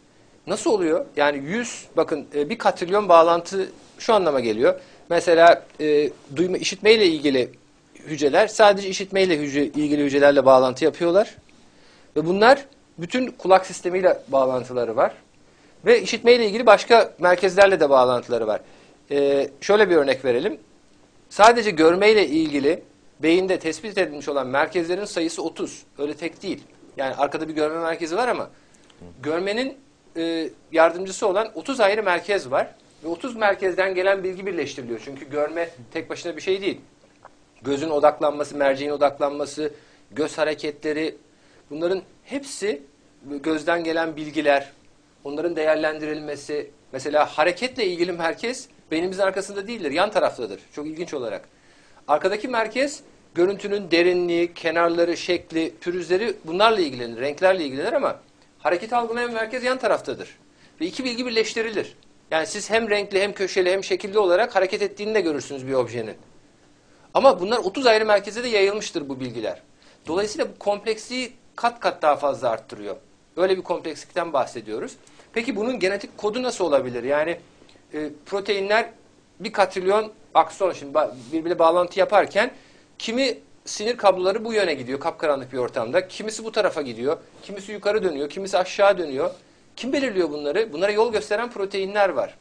Speaker 2: Nasıl oluyor? Yani yüz bakın e, bir katrilyon bağlantı şu anlama geliyor. Mesela e, duyma işitmeyle ilgili hücreler sadece işitmeyle hücre, ilgili hücrelerle bağlantı yapıyorlar. Ve bunlar bütün kulak sistemiyle bağlantıları var. Ve işitmeyle ilgili başka merkezlerle de bağlantıları var. Ee, şöyle bir örnek verelim. Sadece görmeyle ilgili beyinde tespit edilmiş olan merkezlerin sayısı otuz. Öyle tek değil. Yani arkada bir görme merkezi var ama görmenin e, yardımcısı olan otuz ayrı merkez var. Ve otuz merkezden gelen bilgi birleştiriliyor. Çünkü görme tek başına bir şey değil. Gözün odaklanması, merceğin odaklanması, göz hareketleri, bunların hepsi gözden gelen bilgiler, onların değerlendirilmesi. Mesela hareketle ilgili merkez beynimizin arkasında değildir, yan taraftadır. Çok ilginç olarak. Arkadaki merkez görüntünün derinliği, kenarları, şekli, pürüzleri bunlarla ilgilenir, renklerle ilgilenir ama hareket algılayan merkez yan taraftadır. Ve iki bilgi birleştirilir. Yani siz hem renkli hem köşeli hem şekilli olarak hareket ettiğini de görürsünüz bir objenin. Ama bunlar otuz ayrı merkeze de yayılmıştır bu bilgiler. Dolayısıyla bu kompleksliği kat kat daha fazla arttırıyor. Öyle bir komplekslikten bahsediyoruz. Peki bunun genetik kodu nasıl olabilir? Yani e, proteinler bir katrilyon akson şimdi birbirine bağlantı yaparken kimi sinir kabloları bu yöne gidiyor kapkaranlık bir ortamda. Kimisi bu tarafa gidiyor. Kimisi yukarı dönüyor. Kimisi aşağı dönüyor. Kim belirliyor bunları? Bunlara yol gösteren proteinler var.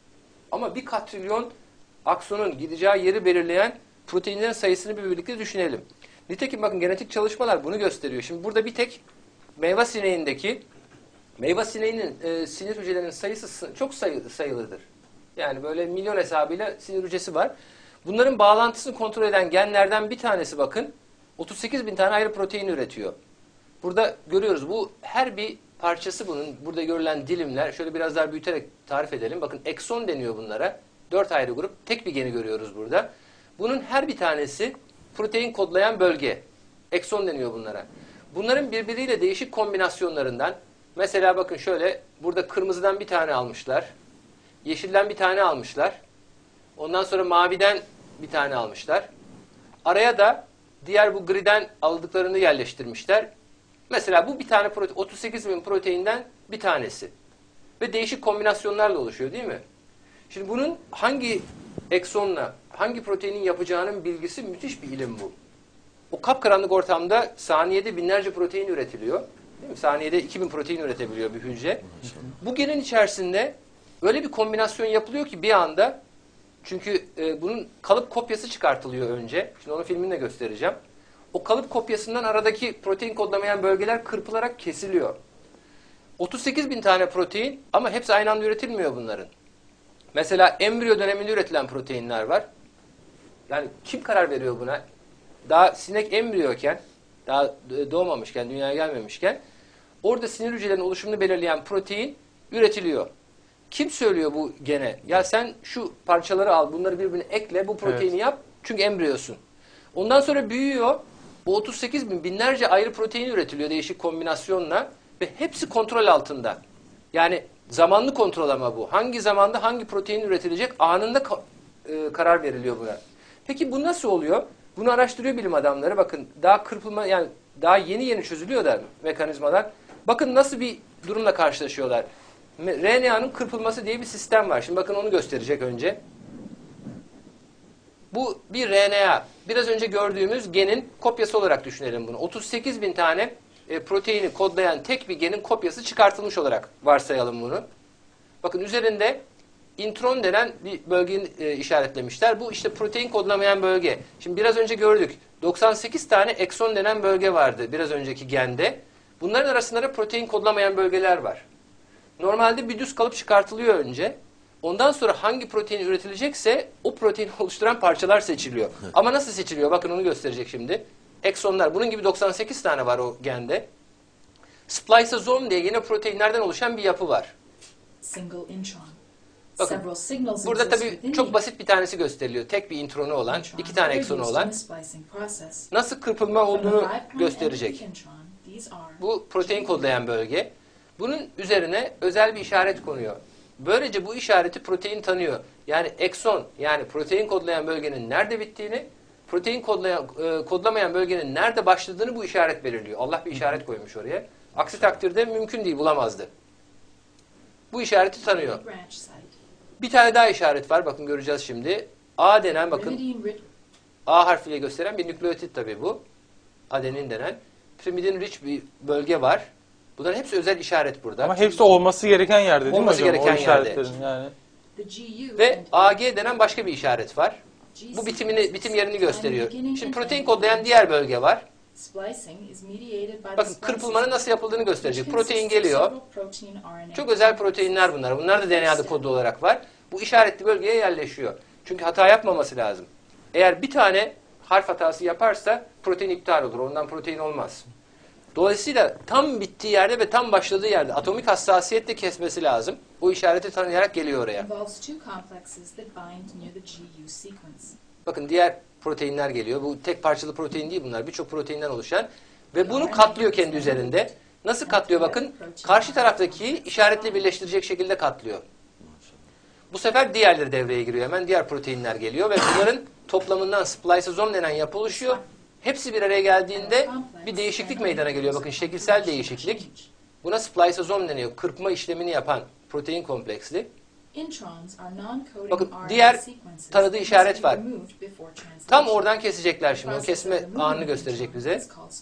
Speaker 2: Ama bir katrilyon aksonun gideceği yeri belirleyen proteinlerin sayısını bir birlikte düşünelim. Nitekim bakın genetik çalışmalar bunu gösteriyor. Şimdi burada bir tek meyve sineğindeki meyve sineğinin e, sinir hücrelerinin sayısı çok sayı, sayılıdır. Yani böyle milyon hesabıyla sinir hücresi var. Bunların bağlantısını kontrol eden genlerden bir tanesi bakın otuz sekiz bin tane ayrı protein üretiyor. Burada görüyoruz bu her bir parçası bunun burada görülen dilimler şöyle biraz daha büyüterek tarif edelim. Bakın ekson deniyor bunlara. Dört ayrı grup. Tek bir geni görüyoruz burada. Bunun her bir tanesi protein kodlayan bölge. Ekson deniyor bunlara. Bunların birbiriyle değişik kombinasyonlarından mesela bakın şöyle burada kırmızıdan bir tane almışlar. Yeşilden bir tane almışlar. Ondan sonra maviden bir tane almışlar. Araya da diğer bu griden aldıklarını yerleştirmişler. Mesela bu bir tane protein, otuz sekiz bin proteinden bir tanesi. Ve değişik kombinasyonlarla oluşuyor değil mi? Şimdi bunun hangi eksonla, hangi proteinin yapacağının bilgisi müthiş bir ilim bu. O kapkaranlık ortamda saniyede binlerce protein üretiliyor. Değil mi? Saniyede iki bin protein üretebiliyor bir hücre. Bu genin içerisinde öyle bir kombinasyon yapılıyor ki bir anda çünkü e, bunun kalıp kopyası çıkartılıyor önce. Şimdi onun filmini de göstereceğim. O kalıp kopyasından aradaki protein kodlamayan bölgeler kırpılarak kesiliyor. otuz sekiz bin tane protein ama hepsi aynı anda üretilmiyor bunların. Mesela embriyo döneminde üretilen proteinler var. Yani kim karar veriyor buna? Daha sinek embriyoken, daha doğmamışken, dünyaya gelmemişken orada sinir hücrelerinin oluşumunu belirleyen protein üretiliyor. Kim söylüyor bu gene? Ya sen şu parçaları al, bunları birbirine ekle, bu proteini evet. yap. Çünkü embriyosun. Ondan sonra büyüyor. Bu otuz sekiz bin binlerce ayrı protein üretiliyor değişik kombinasyonla ve hepsi kontrol altında. Yani Zamanlı kontrol ama bu. Hangi zamanda hangi protein üretilecek anında ka e, karar veriliyor buna. Peki bu nasıl oluyor? Bunu araştırıyor bilim adamları. Bakın daha kırpılma yani daha yeni yeni çözülüyor da mekanizmalar. Bakın nasıl bir durumla karşılaşıyorlar. R N A'nın kırpılması diye bir sistem var. Şimdi bakın onu gösterecek önce. Bu bir R N A. Biraz önce gördüğümüz genin kopyası olarak düşünelim bunu. otuz sekiz bin tane e, proteini kodlayan tek bir genin kopyası çıkartılmış olarak varsayalım bunu. Bakın üzerinde intron denen bir bölgeyi e, işaretlemişler. Bu işte protein kodlamayan bölge. Şimdi biraz önce gördük. doksan sekiz tane ekson denen bölge vardı biraz önceki gende. Bunların arasında da protein kodlamayan bölgeler var. Normalde bir düz kalıp çıkartılıyor önce. Ondan sonra hangi protein üretilecekse o proteini oluşturan parçalar seçiliyor. Ama nasıl seçiliyor? Bakın onu gösterecek şimdi. Eksonlar. Bunun gibi doksan sekiz tane var o gende. Spliceosome diye yine proteinlerden oluşan bir yapı var.
Speaker 9: Single intron.
Speaker 2: Bakın, burada tabii çok basit bir tanesi gösteriliyor. Tek bir intronu olan, iki tane eksonu olan. Nasıl kırpılma olduğunu gösterecek. Bu protein kodlayan bölge. Bunun üzerine özel bir işaret konuyor. Böylece bu işareti protein tanıyor. Yani ekson yani protein kodlayan bölgenin nerede bittiğini, protein kodlayan, e, kodlamayan bölgenin nerede başladığını bu işaret belirliyor. Allah bir işaret koymuş oraya. Aksi takdirde mümkün değil, bulamazdı. Bu işareti tanıyor. Bir tane daha işaret var. Bakın göreceğiz şimdi. A denen bakın. A harfiyle gösteren bir nükleotit tabii bu. Adenin denen. Pyrimidin rich bir bölge var. Bunların hepsi özel işaret burada.
Speaker 1: Ama hepsi olması gereken yerde değil
Speaker 2: olması
Speaker 1: mi hocam?
Speaker 2: Gereken
Speaker 1: o işaretlerin
Speaker 2: yerde.
Speaker 1: yani.
Speaker 2: Ve A G denen başka bir işaret var. Bu bitimini, bitim yerini gösteriyor. Şimdi protein kodlayan diğer bölge var. Bakın kırpılmanın nasıl yapıldığını gösterecek. Protein geliyor. Çok özel proteinler bunlar. Bunlar da D N A'da kodlu olarak var. Bu işaretli bölgeye yerleşiyor. Çünkü hata yapmaması lazım. Eğer bir tane harf hatası yaparsa protein iptal olur. Ondan protein olmaz. Dolayısıyla tam bittiği yerde ve tam başladığı yerde atomik hassasiyetle kesmesi lazım. Bu işareti tanıyarak geliyor oraya. Bakın diğer proteinler geliyor. Bu tek parçalı protein değil bunlar. Birçok proteinden oluşan. Ve bunu katlıyor kendi üzerinde. Nasıl katlıyor bakın? Karşı taraftaki işaretle birleştirecek şekilde katlıyor. Bu sefer diğerleri devreye giriyor. Hemen diğer proteinler geliyor ve bunların toplamından spliceosome denen yapı oluşuyor. Hepsi bir araya geldiğinde bir değişiklik meydana geliyor. Bakın şekilsel değişiklik. Buna spliceosome deniyor. Kırpma işlemini yapan protein kompleksli. Bakın diğer tanıdığı işaret var. Tam oradan kesecekler şimdi. O kesme anını gösterecek bize.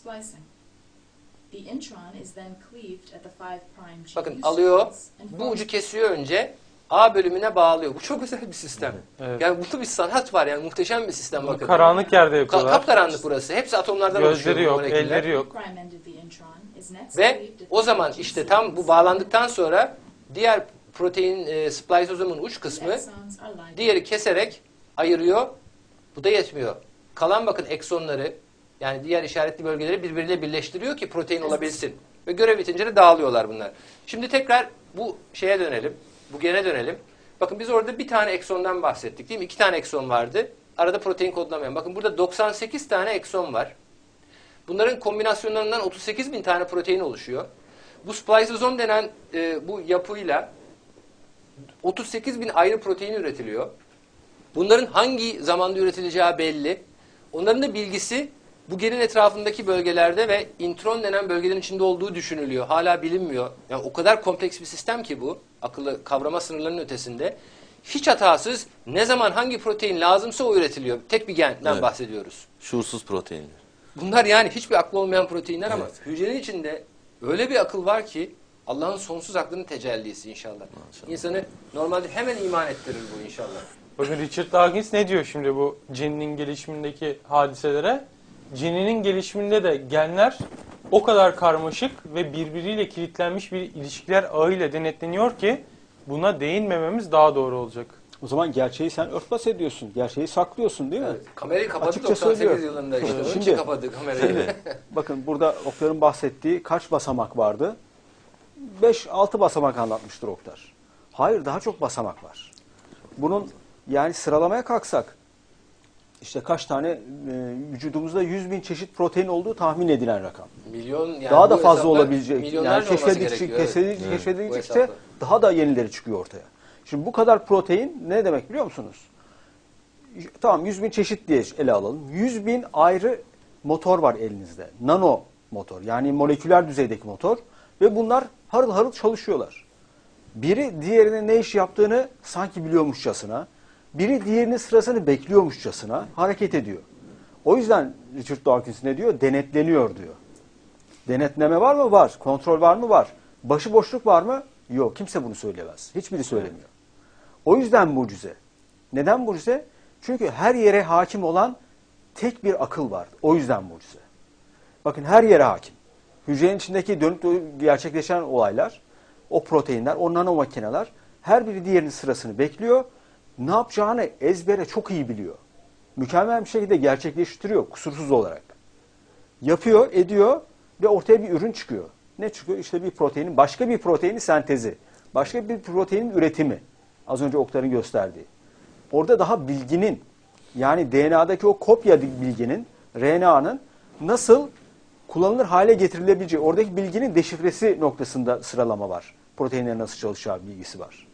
Speaker 2: Bakın alıyor. Bu ucu kesiyor önce. A bölümüne bağlıyor. Bu çok özel bir sistem. Evet. Yani burada bir sanat var. Yani muhteşem bir sistem.
Speaker 1: Bunu
Speaker 2: bakın.
Speaker 1: Karanlık yerde yapıyorlar.
Speaker 2: Ka kapkaranlık burası. Hepsi atomlardan oluşuyor.
Speaker 1: Gözleri yok, elleri yok.
Speaker 2: Ve o zaman işte tam bu bağlandıktan sonra diğer protein e, spliceosome'un uç kısmı diğeri keserek ayırıyor. Bu da yetmiyor. Kalan bakın eksonları yani diğer işaretli bölgeleri birbiriyle birleştiriyor ki protein olabilsin. Ve görev bitince de dağılıyorlar bunlar. Şimdi tekrar bu şeye dönelim. Bu gene dönelim. Bakın biz orada bir tane eksondan bahsettik değil mi? İki tane ekson vardı. Arada protein kodlamayan. Bakın burada doksan sekiz tane ekson var. Bunların kombinasyonlarından otuz sekiz bin tane protein oluşuyor. Bu spliceosome denen e, bu yapıyla otuz sekiz bin ayrı protein üretiliyor. Bunların hangi zamanda üretileceği belli. Onların da bilgisi bu genin etrafındaki bölgelerde ve intron denen bölgelerin içinde olduğu düşünülüyor. Hala bilinmiyor. Yani o kadar kompleks bir sistem ki bu. Akıllı kavrama sınırlarının ötesinde. Hiç hatasız ne zaman hangi protein lazımsa o üretiliyor. Tek bir genden evet. bahsediyoruz.
Speaker 3: Şuursuz proteinler.
Speaker 2: Bunlar yani hiçbir aklı olmayan proteinler ama
Speaker 3: evet.
Speaker 2: hücrenin içinde öyle bir akıl var ki Allah'ın sonsuz aklının tecellisi inşallah. Maşallah. İnsanı normalde hemen iman ettirir bu inşallah.
Speaker 1: Bakın Richard Dawkins ne diyor şimdi bu cininin gelişimindeki hadiselere? Cininin gelişiminde de genler o kadar karmaşık ve birbiriyle kilitlenmiş bir ilişkiler ağıyla denetleniyor ki buna değinmememiz daha doğru olacak.
Speaker 4: O zaman gerçeği sen örtbas ediyorsun. Gerçeği saklıyorsun değil mi?
Speaker 2: Evet. Kamerayı kapadık
Speaker 4: Açıkça
Speaker 2: doksan sekiz
Speaker 4: söylüyor.
Speaker 2: yılında işte. Onun
Speaker 4: Şimdi,
Speaker 2: için kapadık kamerayı.
Speaker 4: Şimdi, bakın burada Oktar'ın bahsettiği kaç basamak vardı? beş altı basamak anlatmıştır Oktar. Hayır daha çok basamak var. Bunun yani sıralamaya kalksak işte kaç tane e, vücudumuzda yüz bin çeşit protein olduğu tahmin edilen rakam.
Speaker 2: Milyon yani
Speaker 4: Daha da
Speaker 2: bu
Speaker 4: fazla
Speaker 2: hesaplar
Speaker 4: olabilecek. Yani
Speaker 2: milyonlarca olması
Speaker 4: keşfedildikçe,
Speaker 2: gerekiyor, evet.
Speaker 4: keşfedildikçe,
Speaker 2: Bu
Speaker 4: keşfedildikçe
Speaker 2: hesaplar.
Speaker 4: daha da yenileri çıkıyor ortaya. Şimdi bu kadar protein ne demek biliyor musunuz? Tamam yüz bin çeşit diye ele alalım. yüz bin ayrı motor var elinizde. Nano motor yani moleküler düzeydeki motor ve bunlar harıl harıl çalışıyorlar. Biri diğerinin ne iş yaptığını sanki biliyormuşçasına, biri diğerinin sırasını bekliyormuşçasına hareket ediyor. O yüzden Richard Dawkins ne diyor? Denetleniyor diyor. Denetleme var mı? Var. Kontrol var mı? Var. Başıboşluk var mı? Yok. Kimse bunu söyleyemez. Hiçbiri söylemiyor. O yüzden mucize. Neden mucize? Çünkü her yere hakim olan tek bir akıl var. O yüzden mucize. Bakın her yere hakim. Hücrenin içindeki dönüp gerçekleşen olaylar, o proteinler, o nano makineler her biri diğerinin sırasını bekliyor. Ne yapacağını ezbere çok iyi biliyor. Mükemmel bir şekilde gerçekleştiriyor kusursuz olarak. Yapıyor, ediyor ve ortaya bir ürün çıkıyor. Ne çıkıyor? İşte bir proteinin, başka bir proteinin sentezi. Başka bir proteinin üretimi. Az önce Oktar'ın gösterdiği. Orada daha bilginin, yani D N A'daki o kopya bilginin, R N A'nın nasıl kullanılır hale getirilebileceği, oradaki bilginin deşifresi noktasında sıralama var. Proteinlerin nasıl çalışacağı bilgisi var.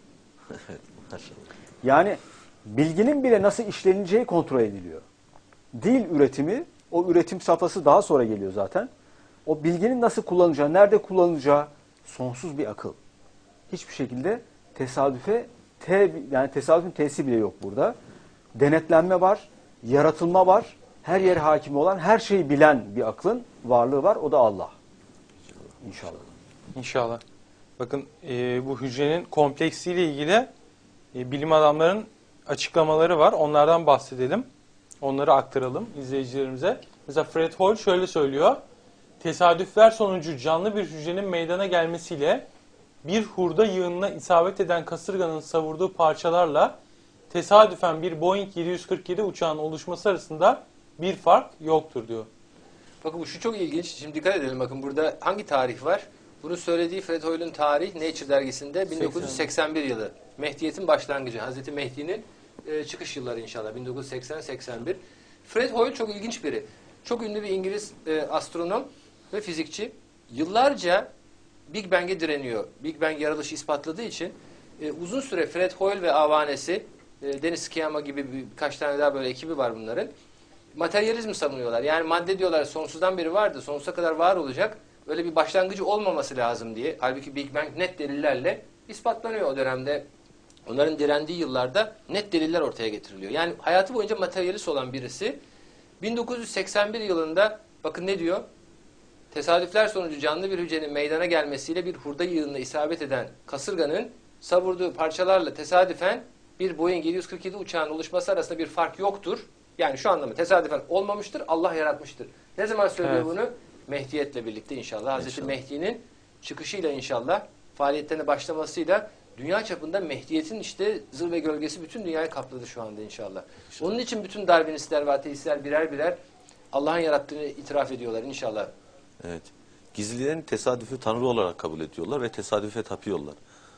Speaker 4: Yani bilginin bile nasıl işleneceği kontrol ediliyor. Dil üretimi, o üretim safhası daha sonra geliyor zaten. O bilginin nasıl kullanılacağı, nerede kullanılacağı sonsuz bir akıl. Hiçbir şekilde tesadüfe, te, yani tesadüfün t'si bile yok burada. Denetlenme var, yaratılma var. Her yere hakim olan, her şeyi bilen bir aklın varlığı var. O da Allah. İnşallah.
Speaker 1: İnşallah. Bakın e, bu hücrenin kompleksiyle ilgili e, bilim adamlarının açıklamaları var. Onlardan bahsedelim. Onları aktaralım izleyicilerimize. Mesela Fred Hoyle şöyle söylüyor. Tesadüfler sonucu canlı bir hücrenin meydana gelmesiyle bir hurda yığınına isabet eden kasırganın savurduğu parçalarla tesadüfen bir Boeing yedi yüz kırk yedi uçağının oluşması arasında bir fark yoktur diyor.
Speaker 2: Bakın bu şu çok ilginç. Şimdi dikkat edelim bakın burada hangi tarih var? Bunu söylediği Fred Hoyle'un tarih Nature dergisinde bin dokuz yüz seksen bir yılı. Mehdiyet'in başlangıcı. Hazreti Mehdi'nin e, çıkış yılları inşallah. bin dokuz yüz seksen seksen bir. Fred Hoyle çok ilginç biri. Çok ünlü bir İngiliz e, astronom ve fizikçi. Yıllarca Big Bang'e direniyor. Big Bang yaratılışı ispatladığı için e, uzun süre Fred Hoyle ve avanesi, e, Dennis Sciama gibi bir, birkaç tane daha böyle ekibi var bunların. Materyalizmi savunuyorlar. Yani madde diyorlar sonsuzdan beri vardı, sonsuza kadar var olacak. Öyle bir başlangıcı olmaması lazım diye. Halbuki Big Bang net delillerle ispatlanıyor o dönemde. Onların direndiği yıllarda net deliller ortaya getiriliyor. Yani hayatı boyunca materyalist olan birisi bin dokuz yüz seksen bir yılında bakın ne diyor? Tesadüfler sonucu canlı bir hücrenin meydana gelmesiyle bir hurda yığınına isabet eden kasırganın savurduğu parçalarla tesadüfen bir Boeing yedi yüz kırk yedi uçağının oluşması arasında bir fark yoktur. Yani şu anlamda tesadüfen olmamıştır, Allah yaratmıştır. Ne zaman söylüyor evet. bunu? Mehdiyet'le birlikte inşallah. Hazreti Mehdi'nin çıkışıyla inşallah, faaliyetlerine başlamasıyla dünya çapında Mehdiyet'in işte zır ve gölgesi bütün dünyayı kapladı şu anda inşallah. inşallah. Onun için bütün Darwinistler ve ateistler birer birer Allah'ın yarattığını itiraf ediyorlar inşallah.
Speaker 3: Evet. Gizlilerin tesadüfü Tanrı olarak kabul ediyorlar ve tesadüfe tapıyorlar.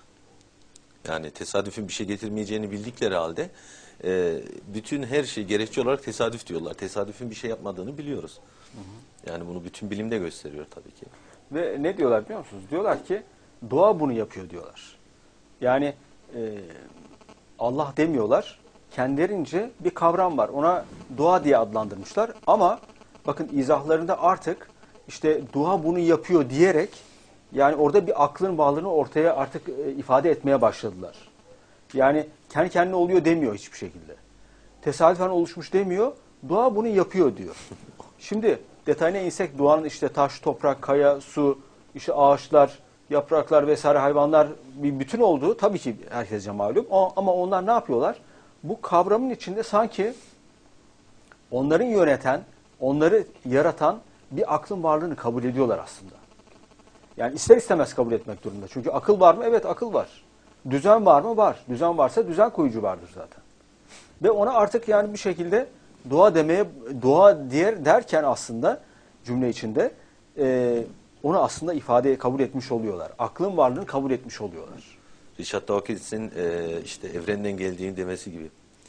Speaker 3: Yani tesadüfün bir şey getirmeyeceğini bildikleri halde e, bütün her şey gerekçe olarak tesadüf diyorlar. Tesadüfün bir şey yapmadığını biliyoruz. Hı hı. Yani bunu bütün bilimde gösteriyor tabii ki.
Speaker 4: Ve ne diyorlar biliyor musunuz? Diyorlar ki doğa bunu yapıyor diyorlar. Yani e, Allah demiyorlar. Kendilerince bir kavram var. Ona doğa diye adlandırmışlar. Ama bakın izahlarında artık işte doğa bunu yapıyor diyerek yani orada bir aklın varlığını ortaya artık e, ifade etmeye başladılar. Yani kendi kendine oluyor demiyor hiçbir şekilde. Tesadüfen oluşmuş demiyor. Doğa bunu yapıyor diyor. Şimdi detayına insek doğanın işte taş, toprak, kaya, su, işte ağaçlar, yapraklar vesaire hayvanlar bir bütün olduğu tabii ki herkese malum. O, ama onlar ne yapıyorlar? Bu kavramın içinde sanki onların yöneten, onları yaratan bir aklın varlığını kabul ediyorlar aslında. Yani ister istemez kabul etmek durumunda. Çünkü akıl var mı? Evet akıl var. Düzen var mı? Var. Düzen varsa düzen koyucu vardır zaten. Ve ona artık yani bir şekilde doğa demeye, doğa diğer derken aslında cümle içinde e, onu aslında ifade kabul etmiş oluyorlar. Aklın varlığını kabul etmiş oluyorlar.
Speaker 3: Richard Dawkins'in e, işte evrenden geldiğini demesi gibi.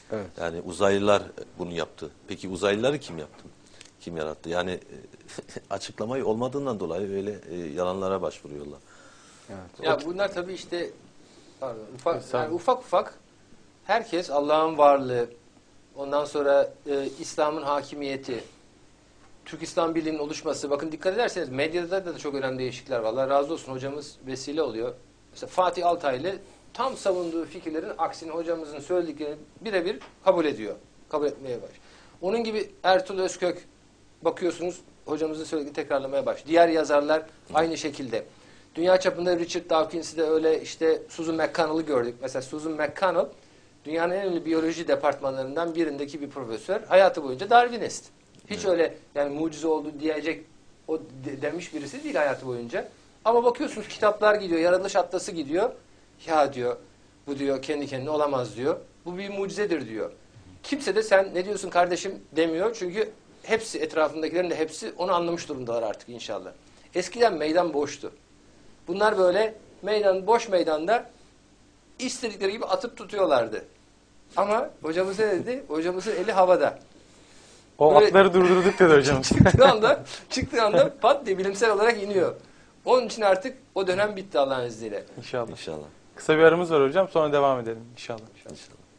Speaker 4: Evet.
Speaker 3: Yani uzaylılar bunu yaptı. Peki uzaylıları kim yaptı? Kim yarattı? Yani açıklamayı olmadığından dolayı öyle e, yalanlara başvuruyorlar.
Speaker 4: Evet.
Speaker 2: Ya bunlar tabii işte pardon, ufak,
Speaker 1: Estağfurullah.
Speaker 2: yani ufak ufak herkes Allah'ın varlığı, ondan sonra e, İslam'ın hakimiyeti, Türk İslam Birliği'nin oluşması. Bakın dikkat ederseniz medyada da çok önemli değişiklikler var. Allah razı olsun, hocamız vesile oluyor. Mesela Fatih Altaylı tam savunduğu fikirlerin aksine hocamızın söylediklerini birebir kabul ediyor. Kabul etmeye baş. Onun gibi Ertuğrul Özkök, bakıyorsunuz hocamızın söylediğini tekrarlamaya baş. Diğer yazarlar aynı şekilde. Dünya çapında Richard Dawkins'i de öyle, işte Susan McConnell'ı gördük. Mesela Susan McConnell dünyanın en önemli biyoloji departmanlarından birindeki bir profesör. Hayatı boyunca Darwinist. Hiç evet. öyle yani mucize oldu diyecek o de, demiş birisi değil hayatı boyunca. Ama bakıyorsunuz kitaplar gidiyor, yaratılış atlası gidiyor. Ya diyor, bu diyor kendi kendine olamaz diyor. Bu bir mucizedir diyor. Kimse de sen ne diyorsun kardeşim demiyor. Çünkü hepsi, etrafındakilerin de hepsi onu anlamış durumdalar artık inşallah. Eskiden meydan boştu. Bunlar böyle meydan, boş meydanda istedikleri gibi atıp tutuyorlardı. Ama hocamız ne dedi? Hocamızın eli havada.
Speaker 1: O
Speaker 2: Böyle
Speaker 1: atları durdurduk dedi hocamız.
Speaker 2: çıktığı anda, çıktığı anda pat diye bilimsel olarak iniyor. Onun için artık o dönem bitti Allah'ın izniyle.
Speaker 1: İnşallah.
Speaker 3: İnşallah.
Speaker 1: Kısa bir aramız var hocam. Sonra devam edelim inşallah.
Speaker 3: İnşallah.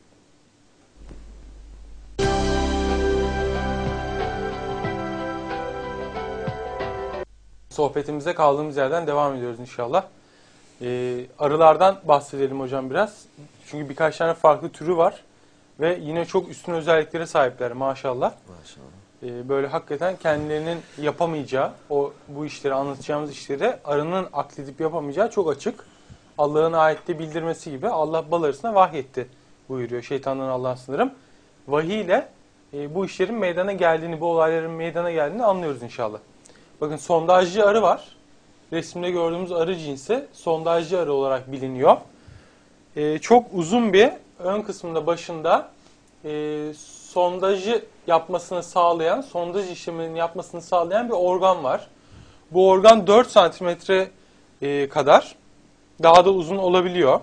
Speaker 1: Sohbetimize kaldığımız yerden devam ediyoruz inşallah. Ee, arılardan bahsedelim hocam biraz. Çünkü birkaç tane farklı türü var. Ve yine çok üstün özelliklere sahipler maşallah.
Speaker 3: Maşallah.
Speaker 1: Ee, böyle hakikaten kendilerinin yapamayacağı, o bu işleri anlatacağımız işleri arının akledip yapamayacağı çok açık. Allah'ın ayette bildirmesi gibi Allah bal arısına vahyetti buyuruyor. Şeytandan Allah'a sınırım. Vahiy ile e, bu işlerin meydana geldiğini, bu olayların meydana geldiğini anlıyoruz inşallah. Bakın sondajcı arı var. Resimde gördüğümüz arı cinsi sondajcı arı olarak biliniyor. Ee, çok uzun bir ön kısmında başında e, sondajı yapmasını sağlayan, sondaj işleminin yapmasını sağlayan bir organ var. Bu organ dört santimetre e, kadar, daha da uzun olabiliyor.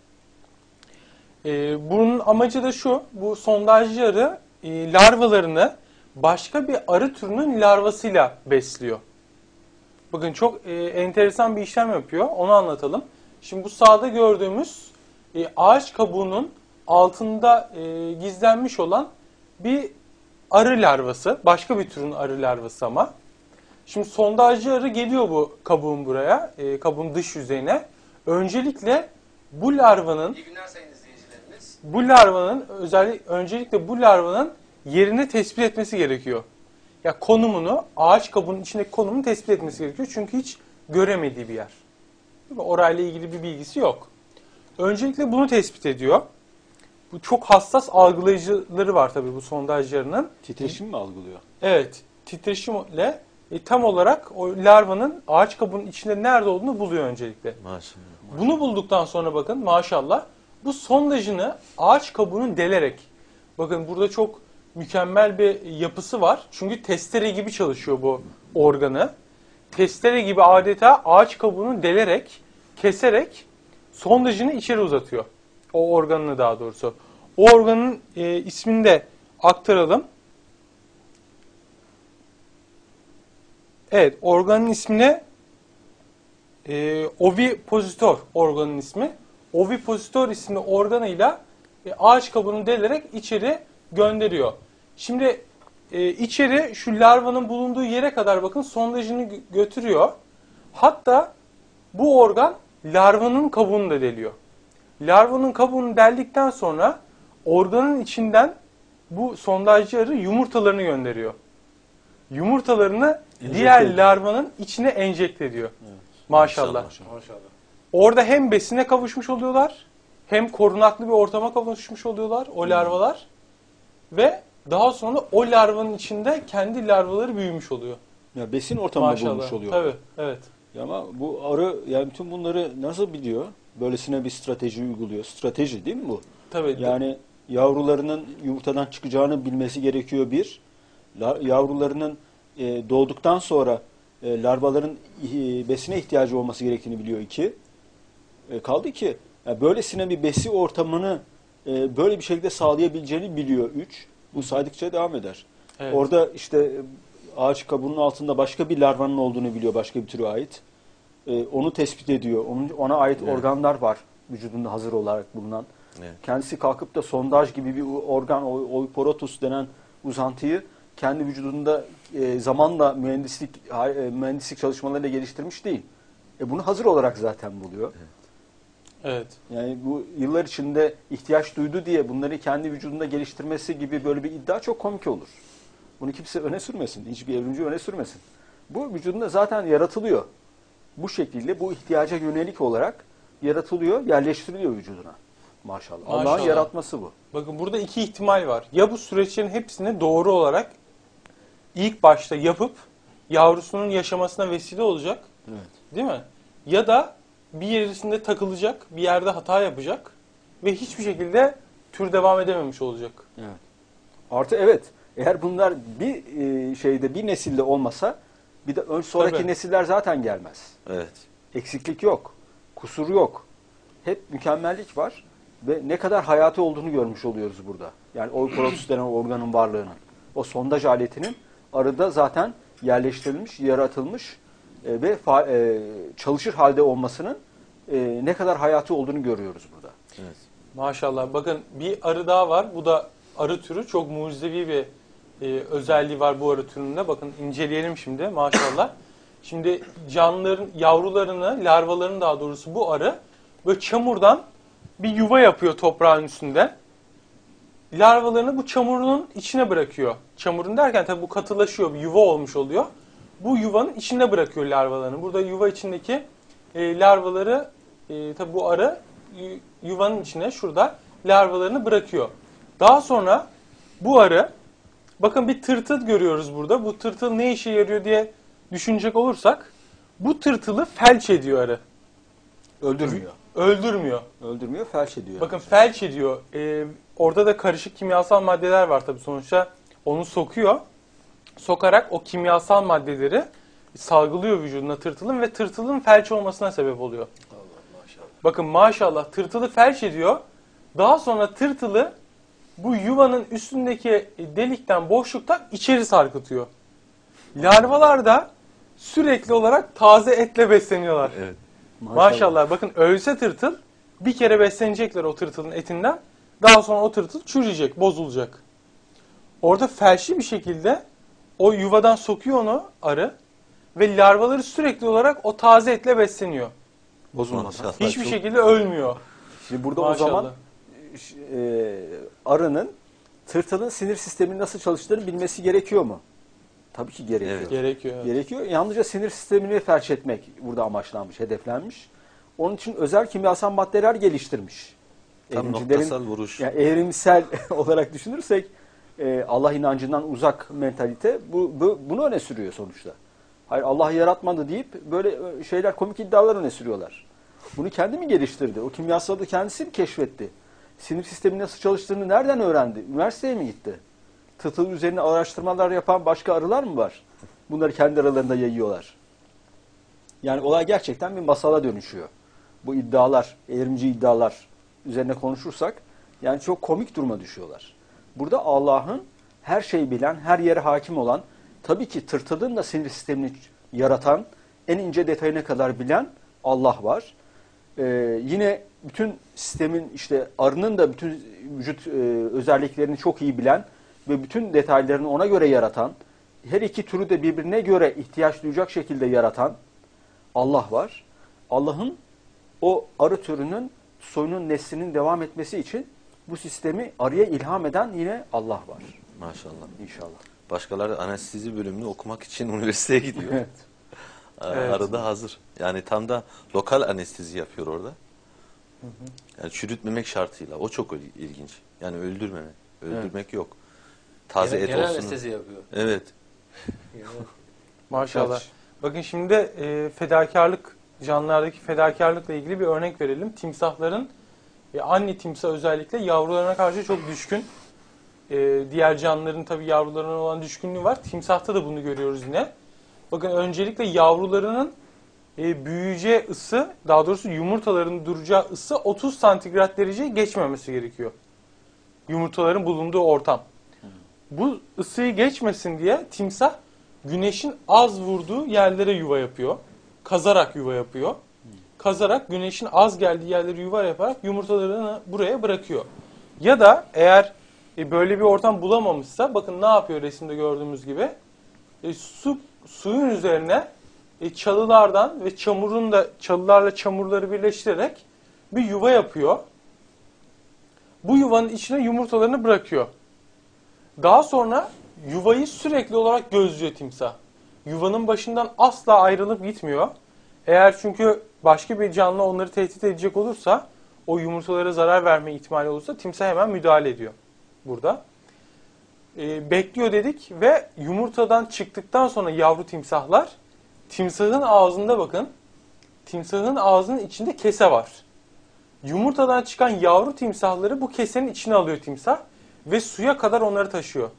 Speaker 1: E, bunun amacı da şu, bu sondajcı arı e, larvalarını başka bir arı türünün larvasıyla besliyor. Bakın çok e, enteresan bir işlem yapıyor. Onu anlatalım. Şimdi bu sağda gördüğümüz e, ağaç kabuğunun altında e, gizlenmiş olan bir arı larvası. Başka bir türün arı larvası ama. Şimdi sondajcı arı geliyor bu kabuğun buraya, e, kabuğun dış yüzeyine. Öncelikle bu larvanın
Speaker 2: İyi günler sayın izleyicilerimiz.
Speaker 1: bu larvanın özellikle öncelikle bu larvanın yerini tespit etmesi gerekiyor. Ya konumunu, ağaç kabuğunun içindeki konumunu tespit etmesi gerekiyor. Çünkü hiç göremediği bir yer. Orayla ilgili bir bilgisi yok. Öncelikle bunu tespit ediyor. Bu çok hassas algılayıcıları var tabii bu sondajlarının.
Speaker 4: Titreşim mi algılıyor?
Speaker 1: Evet, titreşimle e, tam olarak o larvanın ağaç kabuğunun içinde nerede olduğunu buluyor öncelikle.
Speaker 3: Maşallah.
Speaker 1: Bunu bulduktan sonra bakın maşallah bu sondajını ağaç kabuğunu delerek, bakın burada çok mükemmel bir yapısı var. Çünkü testere gibi çalışıyor bu organı. Testere gibi adeta ağaç kabuğunu delerek, keserek sondajını içeri uzatıyor. O organını daha doğrusu. O organın e, ismini de aktaralım. Evet, organın ismine e, ovipositor organın ismi. Ovipositor isimli organıyla e, ağaç kabuğunu delerek içeri gönderiyor. Şimdi e, içeri şu larvanın bulunduğu yere kadar bakın sondajını götürüyor. Hatta bu organ larvanın kabuğunu da deliyor. Larvanın kabuğunu deldikten sonra organın içinden bu sondajcı arı yumurtalarını gönderiyor. Yumurtalarını
Speaker 4: Enjekte
Speaker 1: diğer
Speaker 4: ediyor.
Speaker 1: larvanın içine enjekte ediyor. Evet. Maşallah.
Speaker 3: Maşallah.
Speaker 2: Maşallah.
Speaker 1: Orada hem besine kavuşmuş oluyorlar, hem korunaklı bir ortama kavuşmuş oluyorlar o larvalar. Ve daha sonra o larvanın içinde kendi larvaları büyümüş oluyor.
Speaker 4: Ya besin ortamını
Speaker 1: Maşallah.
Speaker 4: bulmuş oluyor.
Speaker 1: Tabii, evet.
Speaker 4: Ya ama bu arı yani bütün bunları nasıl biliyor? Böylesine bir strateji uyguluyor. Strateji değil mi bu?
Speaker 1: Tabii.
Speaker 4: Yani yavrularının yumurtadan çıkacağını bilmesi gerekiyor bir. La- Yavrularının e, doğduktan sonra e, larvaların e, besine ihtiyacı olması gerektiğini biliyor iki. E, kaldı ki ya böylesine bir besi ortamını e, böyle bir şekilde sağlayabileceğini biliyor üç. Bu saydıkça devam eder.
Speaker 1: Evet.
Speaker 4: Orada işte ağaç kabuğunun altında başka bir larvanın olduğunu biliyor, başka bir türe ait. E, onu tespit ediyor. Onun, ona ait
Speaker 3: Evet.
Speaker 4: organlar var vücudunda hazır olarak bulunan.
Speaker 3: Evet.
Speaker 4: Kendisi kalkıp da sondaj gibi bir organ, oiporotus denen uzantıyı kendi vücudunda e, zamanla mühendislik e, mühendislik çalışmalarıyla geliştirmiş değil. E, bunu hazır olarak zaten buluyor.
Speaker 1: Evet.
Speaker 4: Yani bu yıllar içinde ihtiyaç duydu diye bunları kendi vücudunda geliştirmesi gibi böyle bir iddia çok komik olur. Bunu kimse öne sürmesin. Hiçbir evrimci öne sürmesin. Bu vücudunda zaten yaratılıyor. Bu şekilde bu ihtiyaca yönelik olarak yaratılıyor, yerleştiriliyor vücuduna. Maşallah. Allah'ın
Speaker 1: Maşallah.
Speaker 4: yaratması bu.
Speaker 1: Bakın burada iki ihtimal var. Ya bu süreçlerin hepsini doğru olarak ilk başta yapıp yavrusunun yaşamasına vesile olacak.
Speaker 4: Evet.
Speaker 1: Değil mi? Ya da bir yerisinde takılacak, bir yerde hata yapacak ve hiçbir şekilde tür devam edememiş olacak.
Speaker 4: Evet. Artı evet, eğer bunlar bir e, şeyde bir nesilde olmasa bir de ön sonraki
Speaker 1: Tabii.
Speaker 4: nesiller zaten gelmez.
Speaker 3: Evet.
Speaker 4: Eksiklik yok, kusur yok. Hep mükemmellik var ve ne kadar hayati olduğunu görmüş oluyoruz burada. Yani oiporotus denen organın varlığının. O sondaj aletinin arada zaten yerleştirilmiş, yaratılmış e, ve fa- e, çalışır halde olmasının e, ne kadar hayati olduğunu görüyoruz burada.
Speaker 3: Evet.
Speaker 1: Maşallah. Bakın bir arı daha var. Bu da arı türü. Çok mucizevi bir e, özelliği var bu arı türünde. Bakın inceleyelim şimdi maşallah. Şimdi canlıların yavrularını, larvalarını daha doğrusu bu arı böyle çamurdan bir yuva yapıyor toprağın üstünde. Larvalarını bu çamurun içine bırakıyor. Çamurun derken tabii bu katılaşıyor, bir yuva olmuş oluyor. Bu yuvanın içine bırakıyor larvalarını. Burada yuva içindeki e, larvaları, e, tabii bu arı yu- yuvanın içine şurada larvalarını bırakıyor. Daha sonra bu arı, bakın bir tırtıl görüyoruz burada. Bu tırtıl ne işe yarıyor diye düşünecek olursak, bu tırtılı felç ediyor arı.
Speaker 4: Öldürmüyor.
Speaker 1: Öldürmüyor.
Speaker 4: Öldürmüyor, felç ediyor.
Speaker 1: Bakın felç ediyor. Ee, orada da karışık kimyasal maddeler var tabii sonuçta. Onu sokuyor. Sokarak o kimyasal maddeleri salgılıyor vücuduna tırtılın ve tırtılın felç olmasına sebep oluyor.
Speaker 2: Allah maşallah.
Speaker 1: Bakın maşallah tırtılı felç ediyor. Daha sonra tırtılı bu yuvanın üstündeki delikten, boşluktan içeri sarkıtıyor. Larvalar da sürekli olarak taze etle besleniyorlar.
Speaker 3: Evet.
Speaker 1: Maşallah. Bakın ölse tırtıl bir kere beslenecekler o tırtılın etinden. Daha sonra o tırtıl çürüyecek, bozulacak. Orada felçli bir şekilde o yuvadan sokuyor onu arı ve larvaları sürekli olarak o taze etle besleniyor.
Speaker 4: Bozulmadan.
Speaker 3: Maşallah.
Speaker 1: Hiçbir
Speaker 3: Çok-
Speaker 1: şekilde ölmüyor.
Speaker 4: Şimdi burada
Speaker 1: Maşallah.
Speaker 4: o zaman e, arının tırtılın sinir sisteminin nasıl çalıştığını bilmesi gerekiyor mu? Tabii ki gerekiyor.
Speaker 3: Evet.
Speaker 1: Gerekiyor. Evet.
Speaker 4: Gerekiyor. Yalnızca sinir sistemini felç etmek burada amaçlanmış, hedeflenmiş. Onun için özel kimyasal maddeler geliştirmiş.
Speaker 3: Tam
Speaker 4: Evrimcilerin-
Speaker 3: noktasal vuruş.
Speaker 4: Yani evrimsel olarak düşünürsek e, Allah inancından uzak mentalite bu, bu bunu öne sürüyor sonuçta. Hayır Allah yaratmadı deyip böyle şeyler, komik iddialar öne sürüyorlar. Bunu kendi mi geliştirdi? O kimyasalı kendisi mi keşfetti? Sinir sistemi nasıl çalıştığını nereden öğrendi? Üniversiteye mi gitti? Tırtıl üzerine araştırmalar yapan başka arılar mı var? Bunları kendi aralarında yayıyorlar. Yani olay gerçekten bir masala dönüşüyor. Bu iddialar, evrimci iddialar üzerine konuşursak yani çok komik duruma düşüyorlar. Burada Allah'ın her şeyi bilen, her yere hakim olan, tabii ki tırtılın da sinir sistemini yaratan, en ince detayına kadar bilen Allah var. Ee, yine bütün sistemin, işte arının da bütün vücut e, özelliklerini çok iyi bilen ve bütün detaylarını ona göre yaratan, her iki türü de birbirine göre ihtiyaç duyacak şekilde yaratan Allah var. Allah'ın o arı türünün soyunun neslinin devam etmesi için bu sistemi arıya ilham eden yine Allah var.
Speaker 3: Maşallah.
Speaker 4: İnşallah.
Speaker 3: Başkaları anestezi bölümünü okumak için üniversiteye gidiyor.
Speaker 4: Evet.
Speaker 3: Aa,
Speaker 1: Evet.
Speaker 3: Arada hazır. Yani tam da lokal anestezi yapıyor orada. Yani çürütmemek şartıyla. O çok il- ilginç. Yani öldürmemek. Öldürmek yok. Taze
Speaker 2: Genel-
Speaker 3: et
Speaker 2: genel
Speaker 3: olsun.
Speaker 2: anestezi yapıyor.
Speaker 3: Evet.
Speaker 1: Maşallah.
Speaker 4: Felç.
Speaker 1: Bakın şimdi e, fedakarlık, canlılardaki fedakarlıkla ilgili bir örnek verelim. Timsahların, e, anne timsah özellikle yavrularına karşı çok düşkün. E, diğer canlıların tabii yavrularına olan düşkünlüğü var. Timsahta da bunu görüyoruz yine. Bakın öncelikle yavrularının e, büyüyeceği ısı, daha doğrusu yumurtaların duracağı ısı otuz santigrat derece geçmemesi gerekiyor. Yumurtaların bulunduğu ortam. Bu ısıyı geçmesin diye timsah güneşin az vurduğu yerlere yuva yapıyor. Kazarak yuva yapıyor. Kazarak güneşin az geldiği yerlere yuva yaparak yumurtalarını buraya bırakıyor. Ya da eğer e, böyle bir ortam bulamamışsa bakın ne yapıyor resimde gördüğümüz gibi. E, su suyun üzerine e, çalılardan ve çamurun da çalılarla çamurları birleştirerek bir yuva yapıyor. Bu yuvanın içine yumurtalarını bırakıyor. Daha sonra yuvayı sürekli olarak gözlüyor timsah. Yuvanın başından asla ayrılıp gitmiyor. Eğer çünkü başka bir canlı onları tehdit edecek olursa, o yumurtalara zarar verme ihtimali olursa timsah hemen müdahale ediyor burada. Ee, bekliyor dedik ve yumurtadan çıktıktan sonra yavru timsahlar, timsahın ağzında bakın, timsahın ağzının içinde kese var. Yumurtadan çıkan yavru timsahları bu kesenin içine alıyor timsah ve suya kadar onları taşıyor.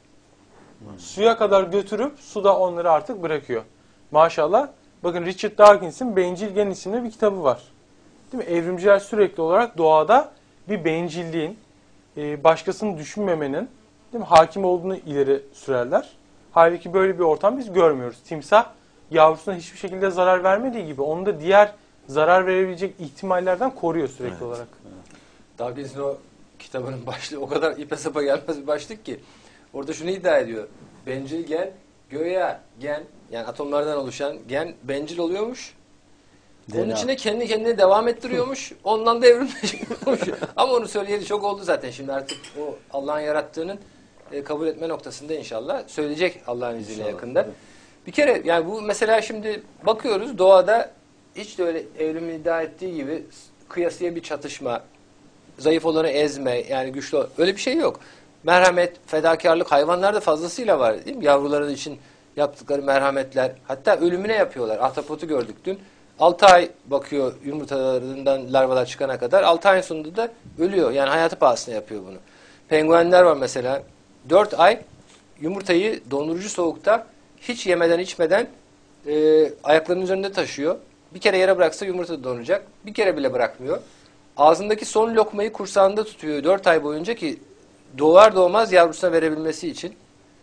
Speaker 1: Suya kadar götürüp suda onları artık bırakıyor. Maşallah. Bakın Richard Dawkins'in Bencil Gen isimli bir kitabı var. Değil mi? Evrimciler sürekli olarak doğada bir bencilliğin, başkasını düşünmemenin, değil mi, hakim olduğunu ileri sürerler. Halbuki böyle bir ortam biz görmüyoruz. Timsah yavrusuna hiçbir şekilde zarar vermediği gibi onu da diğer zarar verebilecek ihtimallerden koruyor sürekli evet. olarak.
Speaker 2: Dawkins'in o kitabının başlığı o kadar ipe sapa gelmez bir başlık ki orada şunu iddia ediyor. Bencil gen, göya gen, yani atomlardan oluşan gen bencil oluyormuş. Onun Dena. içine kendi kendine devam ettiriyormuş. Ondan da evrimleşiyormuş. Ama onu söyleyeli çok oldu zaten. Şimdi artık o Allah'ın yarattığının e, kabul etme noktasında inşallah söyleyecek Allah'ın izniyle yakında. Evet. Bir kere yani bu mesela şimdi bakıyoruz doğada hiç de öyle evrimin iddia ettiği gibi kıyasıya bir çatışma, zayıf olanı ezme, yani güçlü öyle bir şey yok. Merhamet, fedakarlık hayvanlarda fazlasıyla var değil mi? Yavruları için yaptıkları merhametler. Hatta ölümüne yapıyorlar. Ahtapotu gördük dün. altı ay bakıyor yumurtalarından larvalar çıkana kadar. altı ayın sonunda da ölüyor. Yani hayatı pahasına yapıyor bunu. Penguenler var mesela. dört ay yumurtayı dondurucu soğukta hiç yemeden içmeden e, ayaklarının üzerinde taşıyor. Bir kere yere bıraksa yumurta da donacak. Bir kere bile bırakmıyor. Ağzındaki son lokmayı kursağında tutuyor dört ay boyunca ki doğar doğmaz yavrusuna verebilmesi için.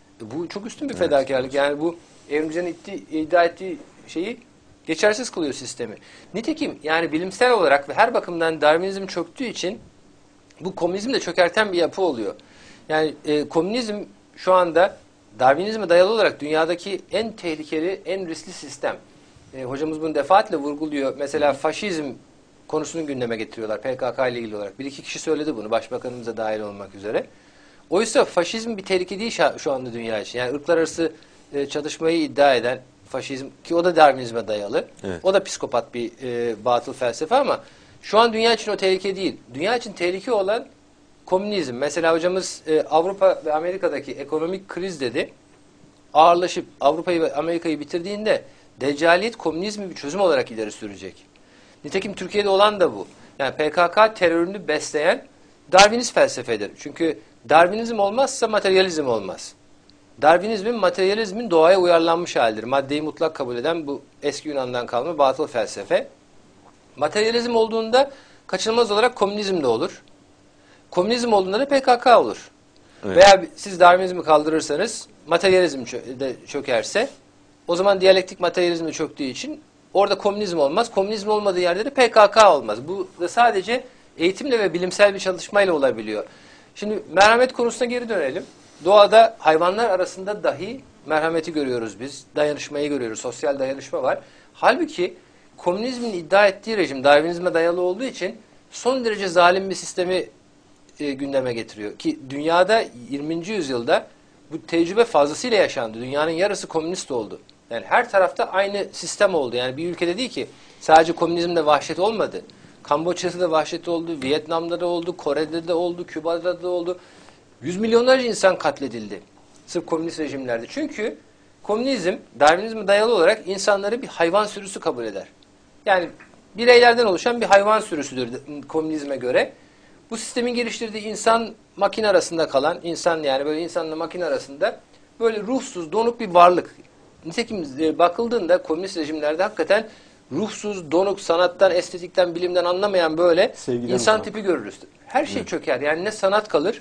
Speaker 2: Bu çok üstün bir evet, fedakarlık. Yani bu evrimcilerin iddia ettiği şeyi geçersiz kılıyor sistemi. Nitekim yani bilimsel olarak ve her bakımdan Darwinizm çöktüğü için bu komünizm de çökerten bir yapı oluyor. Yani e, komünizm şu anda Darwinizme dayalı olarak dünyadaki en tehlikeli, en riskli sistem. E, hocamız bunu defaatle vurguluyor. Mesela faşizm konusunu gündeme getiriyorlar P K K ile ilgili olarak. Bir iki kişi söyledi bunu, başbakanımız da dahil olmak üzere. Oysa faşizm bir tehlike değil şu anda dünya için. Yani ırklar arası e, çatışmayı iddia eden faşizm ki o da Darwinizme dayalı. Evet. O da psikopat bir e, batıl felsefe ama şu an dünya için o tehlike değil. Dünya için tehlike olan komünizm. Mesela hocamız e, Avrupa ve Amerika'daki ekonomik kriz dedi. Ağırlaşıp Avrupa'yı ve Amerika'yı bitirdiğinde deccaliyet komünizmi bir çözüm olarak ileri sürecek. Nitekim Türkiye'de olan da bu. Yani P K K terörünü besleyen Darwinist felsefedir. Çünkü Darwinizm olmazsa materyalizm olmaz. Darwinizmin materyalizmin doğaya uyarlanmış halidir. Maddeyi mutlak kabul eden bu eski Yunan'dan kalma batıl felsefe. Materyalizm olduğunda kaçınılmaz olarak komünizm de olur. Komünizm olduğunda da P K K olur. Evet. Veya siz Darwinizmi kaldırırsanız materyalizm de çökerse o zaman diyalektik materyalizm de çöktüğü için orada komünizm olmaz. Komünizm olmadığı yerde de P K K olmaz. Bu da sadece eğitimle ve bilimsel bir çalışmayla olabiliyor. Şimdi merhamet konusuna geri dönelim. Doğada hayvanlar arasında dahi merhameti görüyoruz biz. Dayanışmayı görüyoruz. Sosyal dayanışma var. Halbuki komünizmin iddia ettiği rejim Darwinizme dayalı olduğu için son derece zalim bir sistemi e, gündeme getiriyor. Ki dünyada yirminci yüzyılda bu tecrübe fazlasıyla yaşandı. Dünyanın yarısı komünist oldu. Yani her tarafta aynı sistem oldu. Yani bir ülkede değil ki sadece komünizmde vahşet olmadı. Kamboçya'da da vahşet oldu, Vietnam'da da oldu, Kore'de de oldu, Küba'da da oldu. Yüz milyonlarca insan katledildi. Sırf komünist rejimlerde. Çünkü komünizm, Darwinizme dayalı olarak insanları bir hayvan sürüsü kabul eder. Yani bireylerden oluşan bir hayvan sürüsüdür komünizme göre. Bu sistemin geliştirdiği insan makine arasında kalan, insan yani böyle insanla makine arasında böyle ruhsuz, donuk bir varlık. Nitekim bakıldığında komünist rejimlerde hakikaten ruhsuz, donuk, sanattan, estetikten, bilimden anlamayan böyle Sevgiden insan uzak. tipi görürüz. Her şey evet. çöker. Yani ne sanat kalır,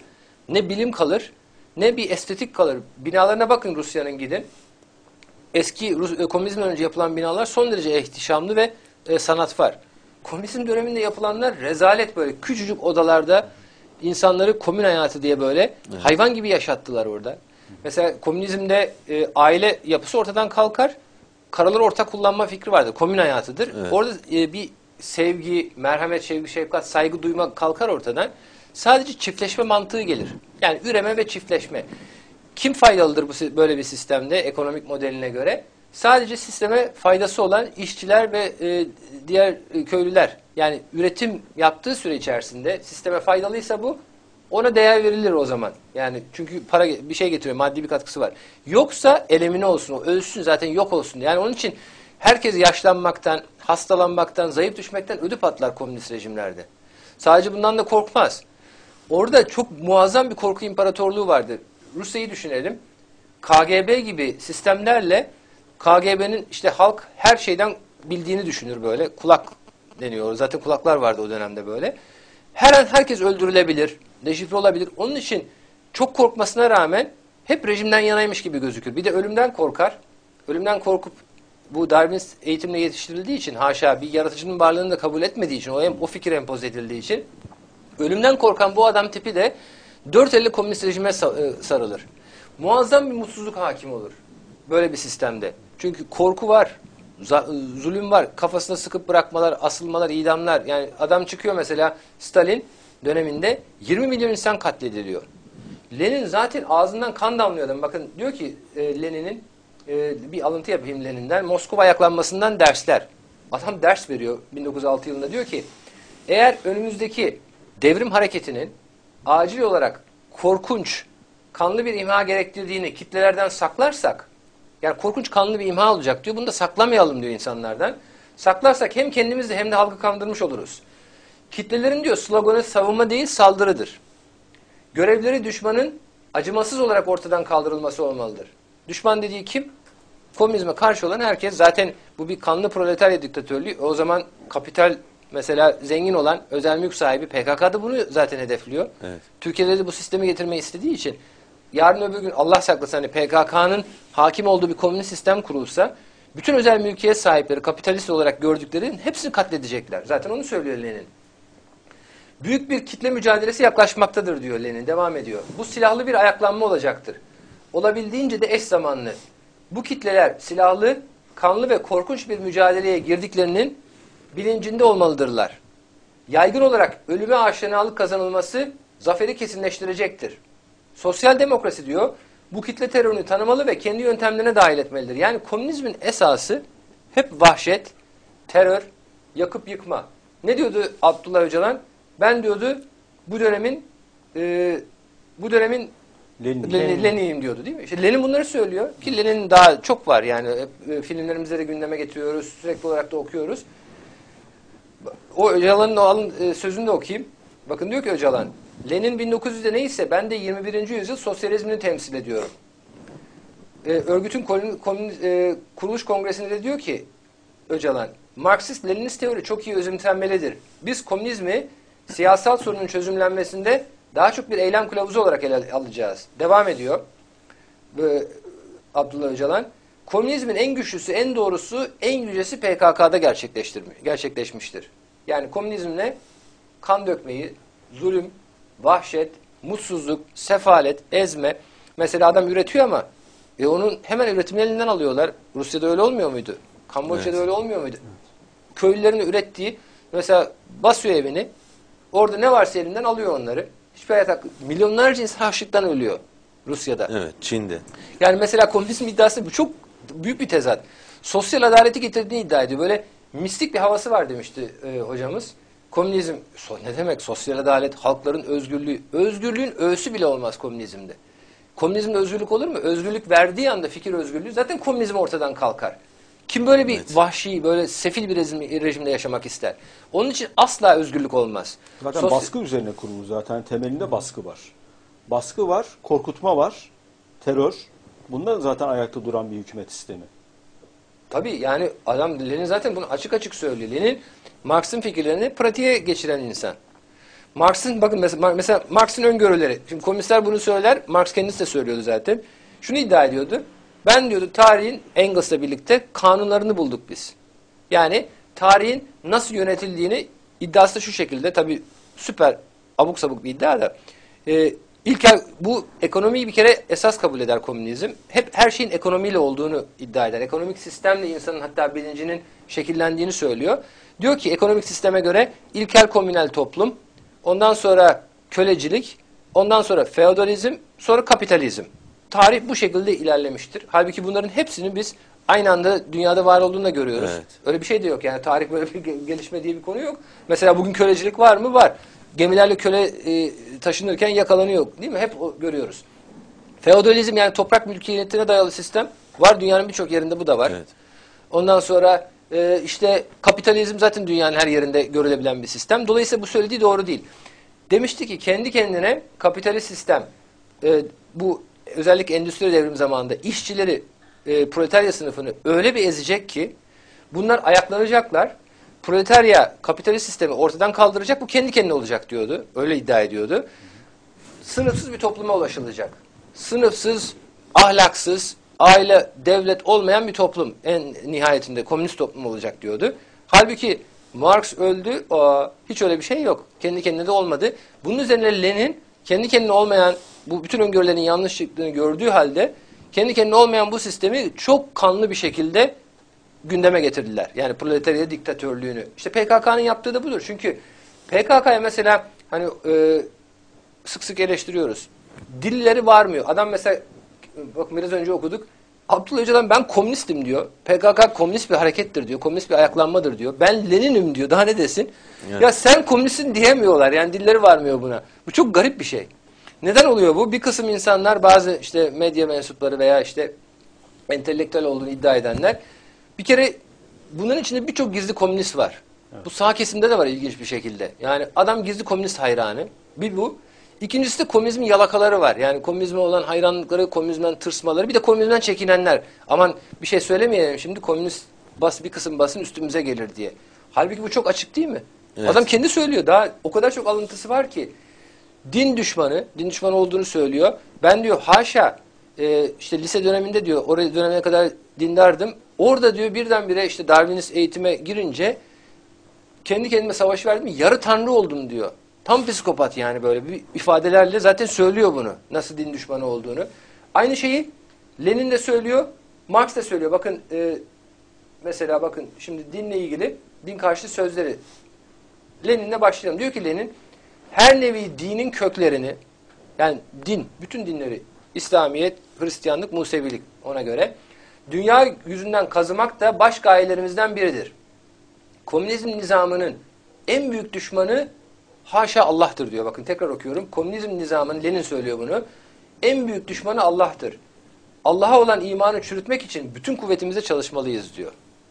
Speaker 2: ne bilim kalır, ne bir estetik kalır. Binalarına bakın Rusya'nın gidin. Eski Rus, komünizmden önce yapılan binalar son derece ihtişamlı ve e, sanatvar. Komünizm döneminde yapılanlar rezalet, böyle küçücük odalarda insanları komün hayatı diye böyle evet. hayvan gibi yaşattılar orada. Mesela komünizmde e, aile yapısı ortadan kalkar. Karaları ortak kullanma fikri vardır. Komün hayatıdır. Evet. Orada e, bir sevgi, merhamet, sevgi, şefkat, saygı duyma kalkar ortadan. Sadece çiftleşme mantığı gelir. Yani üreme ve çiftleşme. Kim faydalıdır bu böyle bir sistemde ekonomik modeline göre? Sadece sisteme faydası olan işçiler ve e, diğer e, köylüler. Yani üretim yaptığı süre içerisinde sisteme faydalıysa bu, ona değer verilir o zaman. Yani çünkü para bir şey getiriyor, maddi bir katkısı var. Yoksa elemine olsun, o ölsün, zaten yok olsun. Yani onun için herkes yaşlanmaktan, hastalanmaktan, zayıf düşmekten ödü patlar komünist rejimlerde. Sadece bundan da korkmaz. Orada çok muazzam bir korku imparatorluğu vardır. Rusya'yı düşünelim. K G B gibi sistemlerle K G B'nin işte halk her şeyden bildiğini düşünür böyle. Kulak deniyor. Zaten kulaklar vardı o dönemde böyle. Her an herkes öldürülebilir, deşifre olabilir. Onun için çok korkmasına rağmen hep rejimden yanaymış gibi gözükür. Bir de ölümden korkar. Ölümden korkup bu Darwinist eğitimle yetiştirildiği için, haşa, bir yaratıcının varlığını da kabul etmediği için, o, o fikir empoze edildiği için ölümden korkan bu adam tipi de dört elle komünist rejime sarılır. Muazzam bir mutsuzluk hakim olur böyle bir sistemde. Çünkü korku var, zulüm var, kafasına sıkıp bırakmalar, asılmalar, idamlar. Yani adam çıkıyor mesela Stalin döneminde yirmi milyon insan katlediliyor. Lenin zaten ağzından kan damlıyor adam. Bakın diyor ki e, Lenin'in e, bir alıntı yapayım Lenin'den. Moskova ayaklanmasından dersler. Adam ders veriyor bin dokuz yüz altı yılında, diyor ki eğer önümüzdeki devrim hareketinin acil olarak korkunç, kanlı bir imha gerektirdiğini kitlelerden saklarsak, yani korkunç kanlı bir imha olacak diyor, bunu da saklamayalım diyor insanlardan. Saklarsak hem kendimizi hem de halkı kandırmış oluruz. Kitlelerin diyor sloganı savunma değil saldırıdır. Görevleri düşmanın acımasız olarak ortadan kaldırılması olmalıdır. Düşman dediği kim? Komünizme karşı olan herkes. Zaten bu bir kanlı proletarya diktatörlüğü. O zaman kapital, mesela zengin olan özel mülk sahibi P K K'da bunu zaten hedefliyor. Evet. Türkiye'de de bu sistemi getirmeyi istediği için yarın öbür gün Allah saklasın hani P K K'nın hakim olduğu bir komünist sistem kurulsa bütün özel mülkiyet sahipleri kapitalist olarak gördüklerinin hepsini katledecekler. Zaten onu söylüyor Lenin. Büyük bir kitle mücadelesi yaklaşmaktadır diyor Lenin. Devam ediyor. Bu silahlı bir ayaklanma olacaktır. Olabildiğince de eş zamanlı. Bu kitleler silahlı, kanlı ve korkunç bir mücadeleye girdiklerinin bilincinde olmalıdırlar. Yaygın olarak ölüme aşinalık kazanılması zaferi kesinleştirecektir. Sosyal demokrasi diyor, bu kitle terörünü tanımalı ve kendi yöntemlerine dahil etmelidir. Yani komünizmin esası hep vahşet, terör, yakıp yıkma. Ne diyordu Abdullah Öcalan? Ben diyordu bu dönemin e, bu dönemin Lenin. Lenin, Lenin'im diyordu değil mi? İşte Lenin bunları söylüyor ki Lenin daha çok var yani e, filmlerimizde de gündeme getiriyoruz, sürekli olarak da okuyoruz. O Öcalan'ın o alın, e, sözünü de okuyayım. Bakın diyor ki Öcalan, Lenin bin dokuz yüzde neyse ben de yirmi birinci yüzyıl sosyalizmini temsil ediyorum. E, örgütün komün, komün, e, kuruluş kongresinde de diyor ki Öcalan, Marksist-Leninist teori çok iyi özümsenmelidir. Biz komünizmi siyasal sorunun çözümlenmesinde daha çok bir eylem kılavuzu olarak ele alacağız. Devam ediyor Böyle, Abdullah Öcalan. Komünizmin en güçlüsü, en doğrusu, en yücesi P K K'da gerçekleşmiştir. Yani komünizmle kan dökmeyi, zulüm, vahşet, mutsuzluk, sefalet, ezme. Mesela adam üretiyor ama e onun hemen üretimini elinden alıyorlar. Rusya'da öyle olmuyor muydu? Kamboçya'da evet. öyle olmuyor muydu? Köylülerin ürettiği, mesela basıyor evini, orada ne varsa elinden alıyor onları. Hiçbir hayat hakkı. Milyonlarca insan açlıktan ölüyor Rusya'da.
Speaker 3: Evet, Çin'de.
Speaker 2: Yani mesela komünizm iddiası bu çok büyük bir tezat. Sosyal adaleti getirdiğini iddia ediyor. Böyle mistik bir havası var demişti e, hocamız. Komünizm, ne demek sosyal adalet, halkların özgürlüğü. Özgürlüğün öğüsü bile olmaz komünizmde. Komünizmde özgürlük olur mu? Özgürlük verdiği anda fikir özgürlüğü zaten komünizm ortadan kalkar. Kim böyle bir evet. vahşi, böyle sefil bir rejim, rejimde yaşamak ister? Onun için asla özgürlük olmaz.
Speaker 4: Zaten
Speaker 2: Sos
Speaker 4: baskı üzerine kurulu zaten. Temelinde baskı var. Baskı var, korkutma var, terör. Bunda zaten ayakta duran bir hükümet sistemi.
Speaker 2: Tabii yani adam, Lenin zaten bunu açık açık söylüyor. Lenin, Marx'ın fikirlerini pratiğe geçiren insan. Marx'ın bakın mesela, mesela Marx'ın öngörüleri. Şimdi komünistler bunu söyler. Marx kendisi de söylüyordu zaten. Şunu iddia ediyordu. Ben diyordu tarihin Engels'la birlikte kanunlarını bulduk biz. Yani tarihin nasıl yönetildiğini iddiası da şu şekilde. Tabii süper abuk sabuk bir iddia da. Ee, İlkel bu ekonomiyi bir kere esas kabul eder komünizm. Hep her şeyin ekonomiyle olduğunu iddia eder. Ekonomik sistemle insanın hatta bilincinin şekillendiğini söylüyor. Diyor ki ekonomik sisteme göre ilkel komünel toplum, ondan sonra kölecilik, ondan sonra feodalizm, sonra kapitalizm. Tarih bu şekilde ilerlemiştir. Halbuki bunların hepsini biz aynı anda dünyada var olduğunu da görüyoruz. Evet. Öyle bir şey de yok. Yani tarih böyle bir gelişme diye bir konu yok. Mesela bugün kölecilik var mı? Var. Gemilerle köle e, taşınırken yakalanıyor. Değil mi? Hep o, görüyoruz. Feodalizm yani toprak mülkiyetine dayalı sistem var. Dünyanın birçok yerinde bu da var. Evet. Ondan sonra e, işte kapitalizm zaten dünyanın her yerinde görülebilen bir sistem. Dolayısıyla bu söylediği doğru değil. Demişti ki kendi kendine kapitalist sistem e, bu özellikle endüstri devrimi zamanında işçileri, e, proletarya sınıfını öyle bir ezecek ki bunlar ayaklanacaklar. Proletarya kapitalist sistemi ortadan kaldıracak, bu kendi kendine olacak diyordu. Öyle iddia ediyordu. Sınıfsız bir topluma ulaşılacak. Sınıfsız, ahlaksız, aile, devlet olmayan bir toplum en nihayetinde komünist toplum olacak diyordu. Halbuki Marx öldü, aa, hiç öyle bir şey yok. Kendi kendine de olmadı. Bunun üzerine Lenin kendi kendine olmayan, bu bütün öngörülerin yanlış çıktığını gördüğü halde kendi kendine olmayan bu sistemi çok kanlı bir şekilde gündeme getirdiler. Yani proletarya diktatörlüğünü. İşte P K K'nın yaptığı da budur. Çünkü P K K'ya mesela hani e, sık sık eleştiriyoruz. Dilleri varmıyor. Adam mesela bak biraz önce okuduk. Abdullah Öcalan ben komünistim diyor. P K K komünist bir harekettir diyor. Komünist bir ayaklanmadır diyor. Ben Lenin'im diyor. Daha ne desin? Evet. Ya sen komünistsin diyemiyorlar. Yani dilleri varmıyor buna. Bu çok garip bir şey. Neden oluyor bu? Bir kısım insanlar, bazı işte medya mensupları veya işte entelektüel olduğunu iddia edenler, bir kere bunların içinde birçok gizli komünist var. Evet. Bu sağ kesimde de var ilginç bir şekilde. Yani adam gizli komünist hayranı. Bir bu. İkincisi de komünizmin yalakaları var. Yani komünizme olan hayranlıkları, komünizmden tırsmaları, bir de komünizmden çekinenler. Aman bir şey söylemeyelim şimdi, komünist bas, bir kısım basın üstümüze gelir diye. Halbuki bu çok açık değil mi? Evet. Adam kendi söylüyor. Daha o kadar çok alıntısı var ki. Din düşmanı, din düşmanı olduğunu söylüyor. Ben diyor haşa e, işte lise döneminde diyor, oraya dönemine kadar dindardım. Orada diyor birdenbire işte Darwinist eğitime girince kendi kendime savaş verdim, yarı tanrı oldum diyor. Tam psikopat yani, böyle bir ifadelerle zaten söylüyor bunu. Nasıl din düşmanı olduğunu. Aynı şeyi Lenin de söylüyor, Marx da söylüyor. Bakın e, mesela bakın şimdi dinle ilgili din karşıtı sözleri. Lenin'le başlayalım. Diyor ki Lenin, her nevi dinin köklerini, yani din, bütün dinleri, İslamiyet, Hristiyanlık, Musevilik ona göre, dünya yüzünden kazımak da baş gayelerimizden biridir. Komünizm nizamının en büyük düşmanı haşa Allah'tır diyor. Bakın tekrar okuyorum. Komünizm nizamının, Lenin söylüyor bunu, en büyük düşmanı Allah'tır. Allah'a olan imanı çürütmek için bütün kuvvetimizle çalışmalıyız diyor.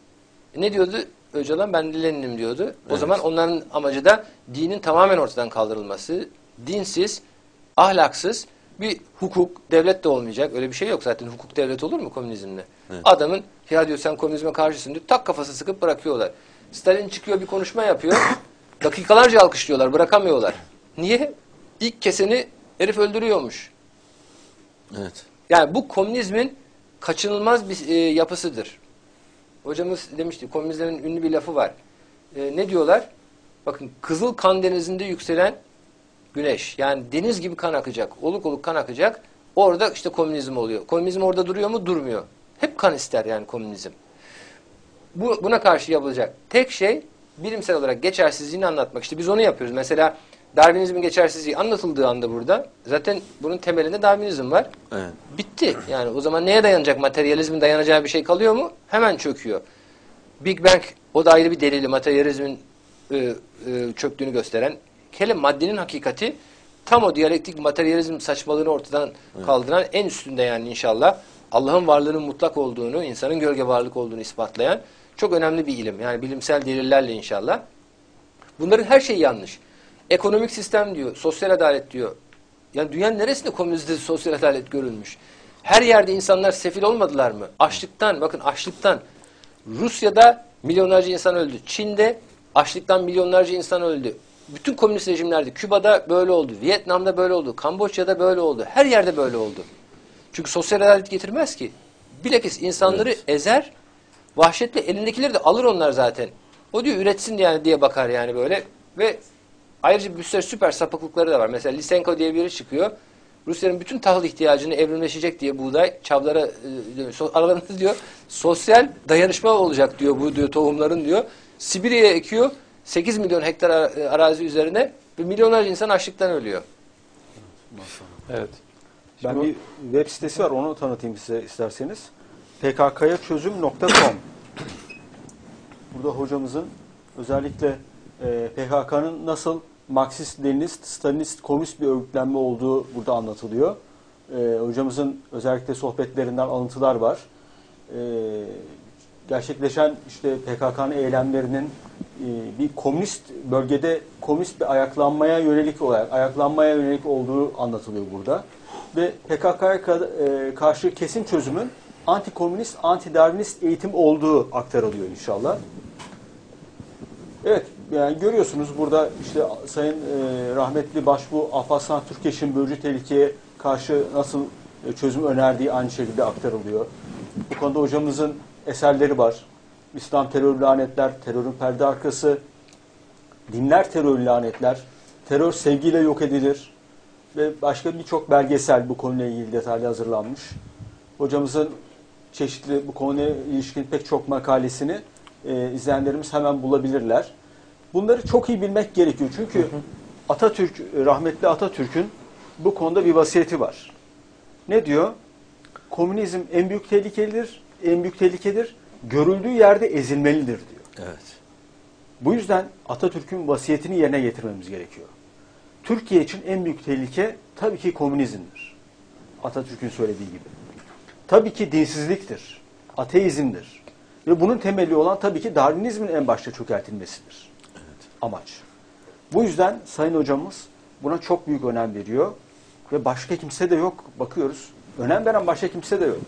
Speaker 2: E ne diyordu Öcalan? Ben de Lenin'im diyordu. O evet. zaman onların amacı da dinin tamamen ortadan kaldırılması, dinsiz, ahlaksız bir hukuk, devlet de olmayacak. Öyle bir şey yok zaten. Hukuk devlet olur mu komünizmle? Evet. Adamın ya diyor sen komünizme karşısın diyor. Tak kafası sıkıp bırakıyorlar. Stalin çıkıyor bir konuşma yapıyor. Dakikalarca alkışlıyorlar. Bırakamıyorlar. Niye? İlk keseni herif öldürüyormuş.
Speaker 3: Evet.
Speaker 2: Yani bu komünizmin kaçınılmaz bir e, yapısıdır. Hocamız demişti, komünistlerin ünlü bir lafı var. E, ne diyorlar? Bakın, Kızıl Kan Denizi'nde yükselen güneş. Yani deniz gibi kan akacak. Oluk oluk kan akacak. Orada işte komünizm oluyor. Komünizm orada duruyor mu? Durmuyor. Hep kan ister yani komünizm. Bu, buna karşı yapılacak tek şey bilimsel olarak geçersizliğini anlatmak. İşte biz onu yapıyoruz. Mesela Darwinizmin geçersizliği anlatıldığı anda burada zaten bunun temelinde Darwinizm var. Evet. Bitti. Yani o zaman neye dayanacak? Materyalizmin dayanacağı bir şey kalıyor mu? Hemen çöküyor. Big Bang o da ayrı bir delili. Materyalizmin e, e, çöktüğünü gösteren. Hele maddenin hakikati tam o diyalektik materyalizm saçmalığını ortadan evet. kaldıran en üstünde yani inşallah. Allah'ın varlığının mutlak olduğunu, insanın gölge varlık olduğunu ispatlayan çok önemli bir ilim. Yani bilimsel delillerle inşallah. Bunların her şeyi yanlış. Ekonomik sistem diyor, sosyal adalet diyor. Yani dünyanın neresinde komünizmde sosyal adalet görülmüş? Her yerde insanlar sefil olmadılar mı? Açlıktan, bakın açlıktan. Rusya'da milyonlarca insan öldü. Çin'de açlıktan milyonlarca insan öldü. bütün komünist rejimlerde, Küba'da böyle oldu, Vietnam'da böyle oldu, Kamboçya'da böyle oldu, her yerde böyle oldu. Çünkü sosyal adalet getirmez ki. Bilakis insanları evet. ezer, vahşetle elindekileri de alır onlar zaten. O diyor üretsin yani diye bakar yani böyle. Ve ayrıca bir sürü süper sapıklıkları da var. Mesela Lysenko diye biri çıkıyor. Rusya'nın bütün tahıl ihtiyacını evrimleşecek diye buğday çavlara e, so, aralarında diyor sosyal dayanışma olacak diyor bu diyor tohumların diyor. Sibirya'ya ekiyor sekiz milyon hektar arazi üzerine ve milyonlarca insan açlıktan ölüyor.
Speaker 1: Evet.
Speaker 4: Ben Şimdi, bir web sitesi var onu tanıtayım size isterseniz. P K K'ya çözüm nokta com. Burada hocamızın özellikle e, P K K'nın nasıl Marksist, Leninist, Stalinist, komünist bir örgütlenme olduğu burada anlatılıyor. E, hocamızın özellikle sohbetlerinden alıntılar var. E, gerçekleşen işte P K K'nın eylemlerinin e, bir komünist bölgede komünist bir ayaklanmaya yönelik olarak ayaklanmaya yönelik olduğu anlatılıyor burada. Ve P K K'ya karşı kesin çözümün anti-komünist, anti-darwinist eğitim olduğu aktarılıyor inşallah. Evet, yani görüyorsunuz burada işte Sayın e, rahmetli Başbuğ Alparslan Türkeş'in bölücü tehlikeye karşı nasıl e, çözüm önerdiği aynı şekilde aktarılıyor. Bu konuda hocamızın eserleri var. İslam terör lanetler, terörün perde arkası, dinler terör lanetler, terör sevgiyle yok edilir ve başka birçok belgesel bu konuyla ilgili detaylı hazırlanmış. Hocamızın çeşitli bu konuya ilişkin pek çok makalesini e, izleyenlerimiz hemen bulabilirler. Bunları çok iyi bilmek gerekiyor. Çünkü Atatürk, rahmetli Atatürk'ün bu konuda bir vasiyeti var. Ne diyor? Komünizm en büyük tehlikelidir, en büyük tehlikedir. Görüldüğü yerde ezilmelidir diyor.
Speaker 3: Evet.
Speaker 4: Bu yüzden Atatürk'ün vasiyetini yerine getirmemiz gerekiyor. Türkiye için en büyük tehlike tabii ki komünizmdir. Atatürk'ün söylediği gibi. Tabii ki dinsizliktir, ateizmdir. Ve bunun temeli olan tabii ki Darwinizmin en başta çökertilmesidir. Evet. Amaç. Bu yüzden Sayın Hocamız buna çok büyük önem veriyor. Ve başka kimse de yok. Bakıyoruz. Önem veren başka kimse de yok.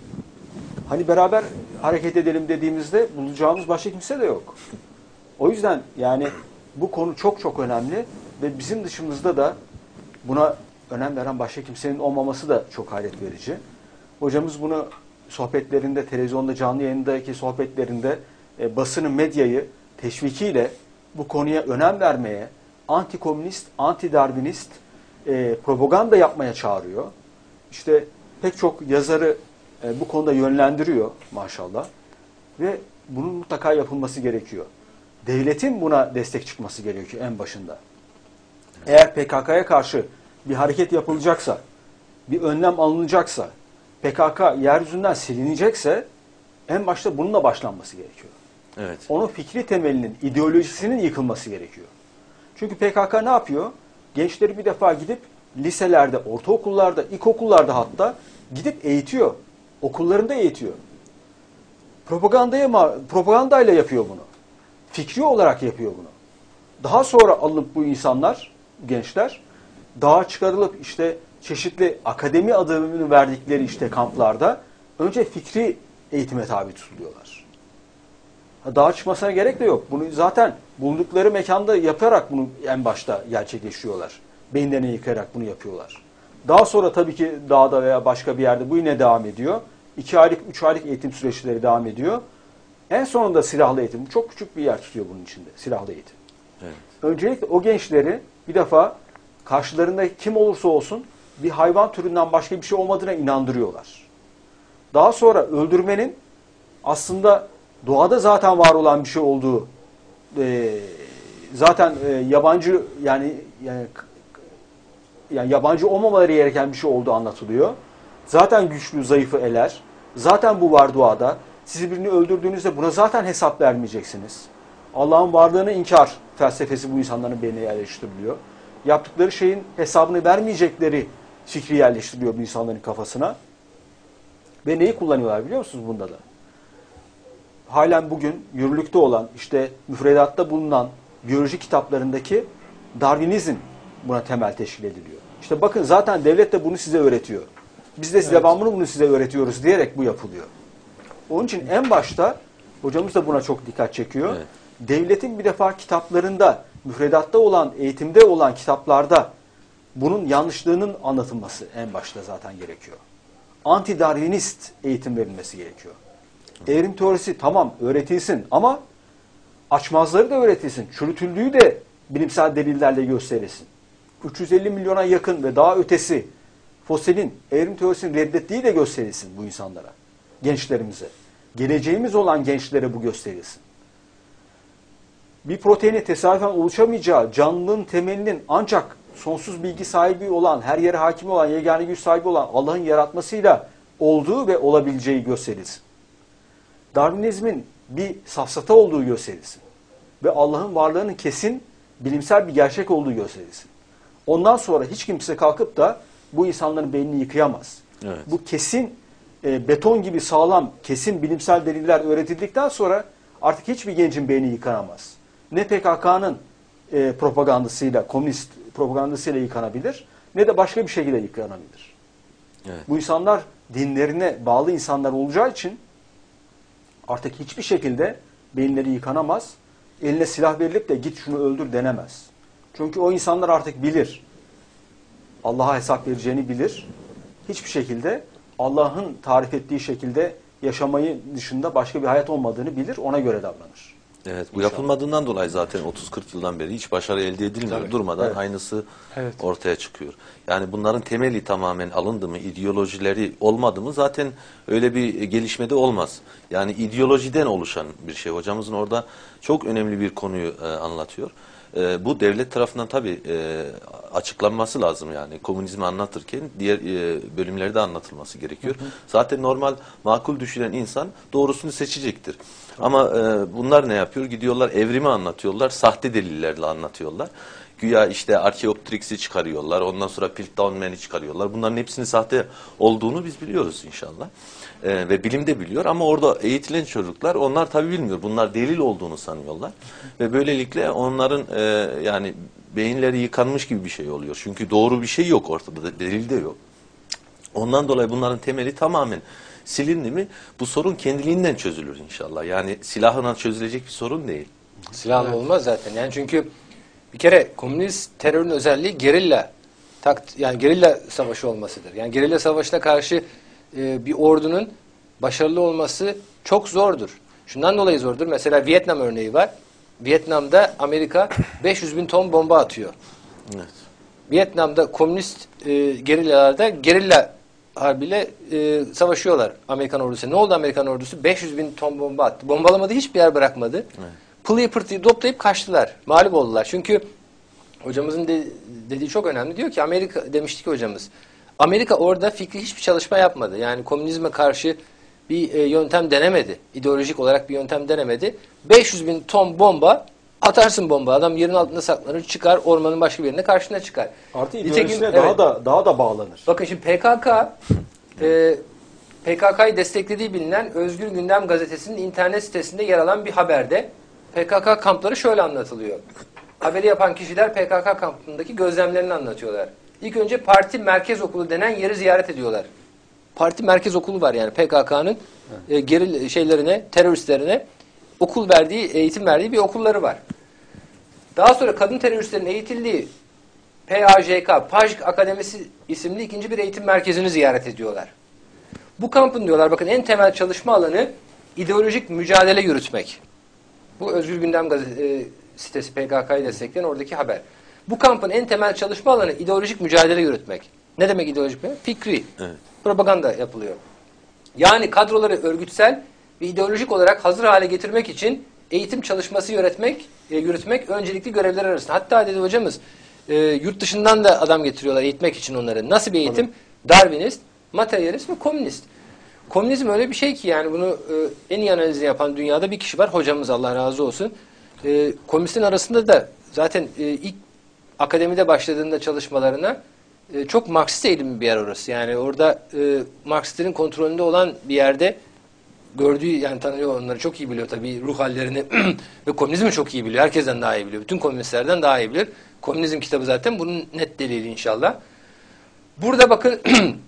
Speaker 4: Hani beraber hareket edelim dediğimizde bulacağımız başka kimse de yok. O yüzden yani bu konu çok çok önemli. Ve bizim dışımızda da buna önem veren başka kimsenin olmaması da çok hayret verici. Hocamız bunu sohbetlerinde, televizyonda, canlı yayındaki sohbetlerinde e, basını, medyayı teşvikiyle bu konuya önem vermeye, anti-komünist, anti-darwinist e, propaganda yapmaya çağırıyor. İşte pek çok yazarı e, bu konuda yönlendiriyor maşallah. Ve bunun mutlaka yapılması gerekiyor. Devletin buna destek çıkması gerekiyor en başında. Eğer P K K'ya karşı bir hareket yapılacaksa, bir önlem alınacaksa, P K K yeryüzünden silinecekse en başta bununla başlanması gerekiyor.
Speaker 3: Evet.
Speaker 4: Onun fikri temelinin, ideolojisinin yıkılması gerekiyor. Çünkü P K K ne yapıyor? Gençleri bir defa gidip liselerde, ortaokullarda, ilkokullarda hatta gidip eğitiyor. Okullarında eğitiyor. Propagandaya, propagandayla yapıyor bunu. Fikri olarak yapıyor bunu. Daha sonra alınıp bu insanlar, gençler, dağa çıkarılıp işte çeşitli akademi adını verdikleri işte kamplarda önce fikri eğitime tabi tutuluyorlar. Dağa çıkmasına gerek de yok. Bunu zaten bulundukları mekanda yaparak bunu en başta gerçekleştiriyorlar. Beyinlerini yıkayarak bunu yapıyorlar. Daha sonra tabii ki dağda veya başka bir yerde bu yine devam ediyor. İki aylık, üç aylık eğitim süreçleri devam ediyor. En sonunda silahlı eğitim. Çok küçük bir yer tutuyor bunun içinde. Silahlı eğitim.
Speaker 3: Evet.
Speaker 4: Öncelikle o gençleri bir defa karşılarında kim olursa olsun bir hayvan türünden başka bir şey olmadığına inandırıyorlar. Daha sonra öldürmenin aslında doğada zaten var olan bir şey olduğu, e, zaten e, yabancı yani, yani yani yabancı olmamaları gereken bir şey olduğu anlatılıyor. Zaten güçlü, zayıfı eler. Zaten bu var doğada. Sizi birini öldürdüğünüzde buna zaten hesap vermeyeceksiniz. Allah'ın varlığını inkar felsefesi bu insanların beynine yerleştiriliyor. Yaptıkları şeyin hesabını vermeyecekleri fikri yerleştiriliyor bu insanların kafasına. Ve neyi kullanıyorlar biliyor musunuz bunda da? Halen bugün yürürlükte olan, işte müfredatta bulunan biyoloji kitaplarındaki Darwinizm buna temel teşkil ediliyor. İşte bakın zaten devlet de bunu size öğretiyor. Biz de size evet. devamını bunu size öğretiyoruz diyerek bu yapılıyor. Onun için en başta hocamız da buna çok dikkat çekiyor. Evet. Devletin bir defa kitaplarında müfredatta olan, eğitimde olan kitaplarda bunun yanlışlığının anlatılması en başta zaten gerekiyor. Anti-Darwinist eğitim verilmesi gerekiyor. Evrim teorisi tamam öğretilsin ama açmazları da öğretilsin. Çürütüldüğü de bilimsel delillerle gösterilsin. üç yüz elli milyona yakın ve daha ötesi fosilin evrim teorisini reddettiği de gösterilsin bu insanlara, gençlerimize. Geleceğimiz olan gençlere bu gösterilsin. Bir proteini tesadüfen oluşamayacağı, canlılığın temelinin ancak sonsuz bilgi sahibi olan, her yere hakim olan, yegane güç sahibi olan Allah'ın yaratmasıyla olduğu ve olabileceği gösterilsin. Darwinizmin bir safsata olduğu gösterilsin. Ve Allah'ın varlığının kesin bilimsel bir gerçek olduğu gösterilsin. Ondan sonra hiç kimse kalkıp da bu insanların beynini yıkayamaz.
Speaker 3: Evet.
Speaker 4: Bu kesin, e, beton gibi sağlam, kesin bilimsel deliller öğretildikten sonra artık hiçbir gencin beyni yıkanamaz. Ne P K K'nın e, propagandasıyla, komünist propagandasıyla yıkanabilir, ne de başka bir şekilde yıkanabilir.
Speaker 3: Evet.
Speaker 4: Bu insanlar dinlerine bağlı insanlar olacağı için artık hiçbir şekilde beyinleri yıkanamaz. Eline silah verilip de git şunu öldür denemez. Çünkü o insanlar artık bilir. Allah'a hesap vereceğini bilir. Hiçbir şekilde Allah'ın tarif ettiği şekilde yaşamayı dışında başka bir hayat olmadığını bilir. Ona göre davranır.
Speaker 3: Evet, bu
Speaker 4: İnşallah.
Speaker 3: yapılmadığından dolayı zaten otuz kırk yıldan beri hiç başarı elde edilmiyor.
Speaker 4: Tabii.
Speaker 3: Durmadan
Speaker 4: Evet.
Speaker 3: aynısı
Speaker 1: Evet.
Speaker 3: ortaya çıkıyor. Yani bunların temeli tamamen alındı mı, ideolojileri olmadı mı zaten öyle bir gelişmede olmaz. Yani ideolojiden oluşan bir şey. Hocamızın orada çok önemli bir konuyu e, anlatıyor. E, bu devlet tarafından tabii e, açıklanması lazım yani. Komünizmi anlatırken diğer e, bölümlerde anlatılması gerekiyor. Hı hı. Zaten normal, makul düşünen insan doğrusunu seçecektir. Ama e, bunlar ne yapıyor? Gidiyorlar evrimi anlatıyorlar, sahte delillerle anlatıyorlar. Güya işte Archaeopteryx'i çıkarıyorlar, ondan sonra Piltdown Man'i çıkarıyorlar. Bunların hepsinin sahte olduğunu biz biliyoruz inşallah. E, ve bilim de biliyor ama orada eğitilen çocuklar onlar tabii bilmiyor. Bunlar delil olduğunu sanıyorlar. Ve böylelikle onların e, yani beyinleri yıkanmış gibi bir şey oluyor. Çünkü doğru bir şey yok ortada, delil de yok. Ondan dolayı bunların temeli tamamen silindi mi bu sorun kendiliğinden çözülür inşallah. Yani silahla çözülecek bir sorun değil.
Speaker 2: Silahlı olmaz zaten. Yani çünkü bir kere komünist terörün özelliği gerilla takt yani gerilla savaşı olmasıdır. Yani gerilla savaşına karşı e, bir ordunun başarılı olması çok zordur. Şundan dolayı zordur. Mesela Vietnam örneği var. Vietnam'da Amerika beş yüz bin ton bomba atıyor.
Speaker 3: Evet.
Speaker 2: Vietnam'da komünist e, gerillalarda gerilla harbiyle e, savaşıyorlar Amerikan ordusu. Ne oldu Amerikan ordusu? beş yüz bin ton bomba attı. Bombalamadı, hiçbir yer bırakmadı. Evet. Pılıyı pırtıyı toplayıp kaçtılar. Mağlup oldular. Çünkü hocamızın de, dediği çok önemli. Diyor ki Amerika, demişti ki hocamız, Amerika orada fikri hiçbir çalışma yapmadı. Yani komünizme karşı bir e, yöntem denemedi. İdeolojik olarak bir yöntem denemedi. beş yüz bin ton bomba atarsın bomba. Adam yerin altında saklanır, çıkar, ormanın başka bir yerine karşına çıkar.
Speaker 4: Artı
Speaker 2: Nitekim,
Speaker 4: ideolojisine daha
Speaker 2: evet.
Speaker 4: da daha da bağlanır.
Speaker 2: Bakın şimdi P K K e, P K K'yı desteklediği bilinen Özgür Gündem Gazetesi'nin internet sitesinde yer alan bir haberde P K K kampları şöyle anlatılıyor. Haberi yapan kişiler P K K kampındaki gözlemlerini anlatıyorlar. İlk önce parti merkez okulu denen yeri ziyaret ediyorlar. Parti merkez okulu var yani P K K'nın e, geril şeylerine, teröristlerine okul verdiği, eğitim verdiği bir okulları var. Daha sonra kadın teröristlerin eğitildiği P A J K, Pajk Akademisi isimli ikinci bir eğitim merkezini ziyaret ediyorlar. Bu kampın diyorlar bakın en temel çalışma alanı ideolojik mücadele yürütmek. Bu Özgür Gündem Gazete, e, sitesi P K K'yı destekleyen oradaki haber. Bu kampın en temel çalışma alanı ideolojik mücadele yürütmek. Ne demek ideolojik mücadele? Fikri.
Speaker 3: Evet.
Speaker 2: Propaganda yapılıyor. Yani kadroları örgütsel ve ideolojik olarak hazır hale getirmek için eğitim çalışması yönetmek, e, yürütmek öncelikli görevler arasında. Hatta dedi hocamız e, yurt dışından da adam getiriyorlar eğitmek için onları. Nasıl bir eğitim? Tabii. Darwinist, materyalist ve komünist. Komünizm öyle bir şey ki yani bunu e, en iyi analizini yapan dünyada bir kişi var. Hocamız Allah razı olsun. E, komünistin arasında da zaten e, ilk akademide başladığında çalışmalarına e, çok Marksist eğilimli bir yer orası. Yani orada e, Marksistlerin kontrolünde olan bir yerde gördüğü yani tanıyor onları çok iyi biliyor tabii ruh hallerini ve komünizmi çok iyi biliyor. Herkesten daha iyi biliyor. Bütün komünistlerden daha iyi bilir. Komünizm kitabı zaten bunun net delili inşallah. Burada bakın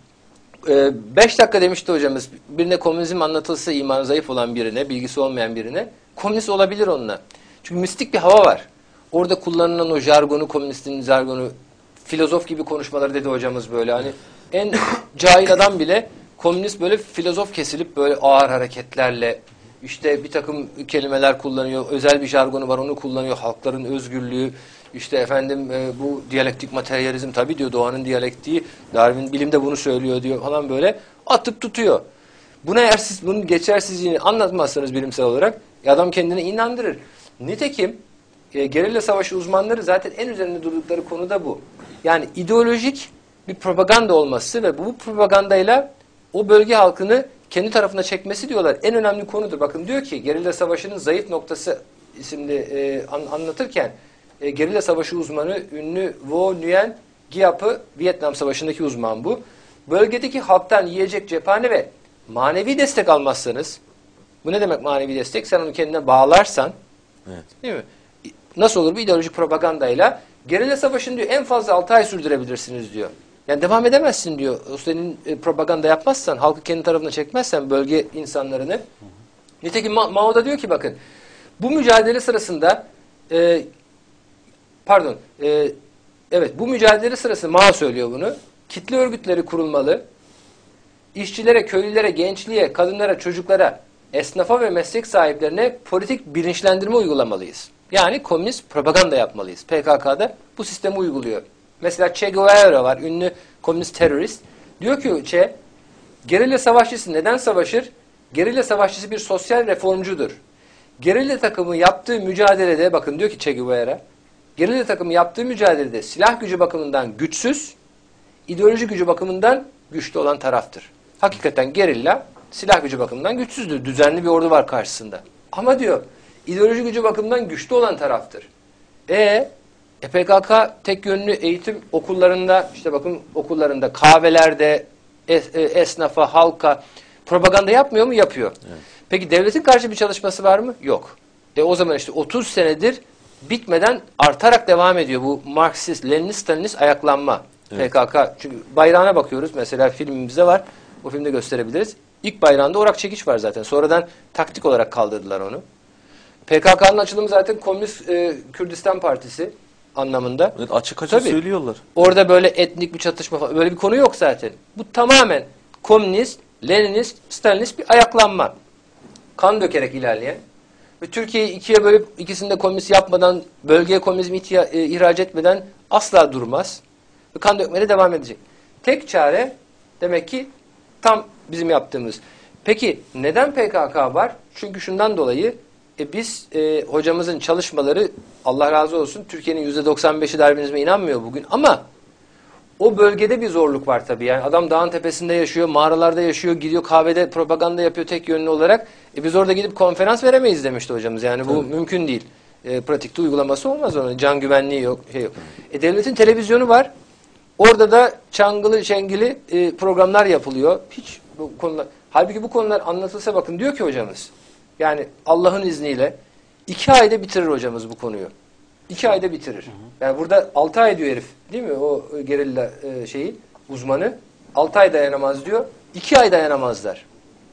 Speaker 2: beş dakika demişti hocamız. Birine komünizm anlatılsa imanı zayıf olan birine, bilgisi olmayan birine komünist olabilir onunla. Çünkü mistik bir hava var. orada kullanılan o jargonu, komünistin jargonu, filozof gibi konuşmaları dedi hocamız böyle. Hani en cahil adam bile komünist böyle filozof kesilip böyle ağır hareketlerle işte bir takım kelimeler kullanıyor. Özel bir jargonu var, onu kullanıyor. Halkların özgürlüğü, işte efendim e, bu diyalektik materyalizm tabii diyor, doğanın diyalektiği. Darwin bilimde bunu söylüyor diyor falan böyle atıp tutuyor. Buna eğer siz bunun geçersizliğini anlatmazsanız bilimsel olarak adam kendini inandırır. Nitekim e, gerilla savaşı uzmanları zaten en üzerinde durdukları konu da bu. Yani ideolojik bir propaganda olması ve bu propagandayla o bölge halkını kendi tarafına çekmesi diyorlar. En önemli konudur. Bakın diyor ki gerilla savaşının zayıf noktası isimli e, an, anlatırken e, gerilla savaşı uzmanı ünlü Vo Nguyen Giap'ı, Vietnam Savaşı'ndaki uzman bu. Bölgedeki halktan yiyecek, cephane ve manevi destek almazsanız, bu ne demek manevi destek? Sen onu kendine bağlarsan,
Speaker 3: evet.
Speaker 2: Değil mi? Nasıl olur bu ideolojik propagandayla? Gerilla savaşını diyor en fazla altı ay sürdürebilirsiniz diyor. Yani devam edemezsin diyor. O senin e, propaganda yapmazsan, halkı kendi tarafına çekmezsen bölge insanlarını. Hı hı. Nitekim Ma Mao da diyor ki bakın, bu mücadele sırasında e, pardon, e, evet bu mücadele sırasında Mao söylüyor bunu. Kitle örgütleri kurulmalı. İşçilere, köylülere, gençliğe, kadınlara, çocuklara, esnafa ve meslek sahiplerine politik bilinçlendirme uygulamalıyız. Yani komünist propaganda yapmalıyız. P K K'da bu sistemi uyguluyor. Mesela Che Guevara var, ünlü komünist terörist. Diyor ki Che, gerilla savaşçısı neden savaşır? Gerilla savaşçısı bir sosyal reformcudur. Gerilla takımı yaptığı mücadelede, bakın diyor ki Che Guevara, gerilla takımı yaptığı mücadelede silah gücü bakımından güçsüz, ideoloji gücü bakımından güçlü olan taraftır. Hakikaten gerilla silah gücü bakımından güçsüzdür. Düzenli bir ordu var karşısında. Ama diyor, ideoloji gücü bakımından güçlü olan taraftır. E, e P K K tek yönlü eğitim okullarında, işte bakın okullarında, kahvelerde, es, e, esnafa, halka propaganda yapmıyor mu? Yapıyor. Evet. Peki devletin karşı bir çalışması var mı? Yok. E o zaman işte otuz senedir bitmeden artarak devam ediyor bu Marksist, Leninist, Stalinist ayaklanma. Evet. P K K. Çünkü bayrağına bakıyoruz. Mesela filmimizde var. O filmde gösterebiliriz. İlk bayrağında orak çekiş var zaten. Sonradan taktik olarak kaldırdılar onu. P K K'nın açılımı zaten Komünist e, Kürdistan Partisi anlamında.
Speaker 3: Evet, açık açık
Speaker 2: Tabii,
Speaker 3: söylüyorlar.
Speaker 2: Orada böyle etnik bir çatışma falan, böyle bir konu yok zaten. Bu tamamen komünist, Leninist, Stalinist bir ayaklanma. Kan dökerek ilerleyen. Ve Türkiye'yi ikiye bölüp ikisini de komünist yapmadan, bölgeye komünizmi e, ihraç etmeden asla durmaz. Ve kan dökmeye devam edecek. Tek çare demek ki tam bizim yaptığımız. Peki neden P K K var? Çünkü şundan dolayı e, biz e, hocamızın çalışmaları, Allah razı olsun, Türkiye'nin yüzde doksan beşi Darwinizme inanmıyor bugün ama o bölgede bir zorluk var tabii. Yani adam dağın tepesinde yaşıyor, mağaralarda yaşıyor, gidiyor kahvede propaganda yapıyor tek yönlü olarak. E biz orada gidip konferans veremeyiz demişti hocamız. Yani bu tabii mümkün değil. E, pratikte uygulaması olmaz onun. Can güvenliği yok, şey yok. E, devletin televizyonu var. Orada da çangılı şengili e, programlar yapılıyor. Hiç bu konular. Halbuki bu konular anlatılsa bakın diyor ki hocamız. Yani Allah'ın izniyle iki ayda bitirir hocamız bu konuyu. İki ayda bitirir. Hı hı. Yani burada altı ay diyor herif. Değil mi? O gerilla e, şeyi, uzmanı. Altı ay dayanamaz diyor. İki ay dayanamazlar.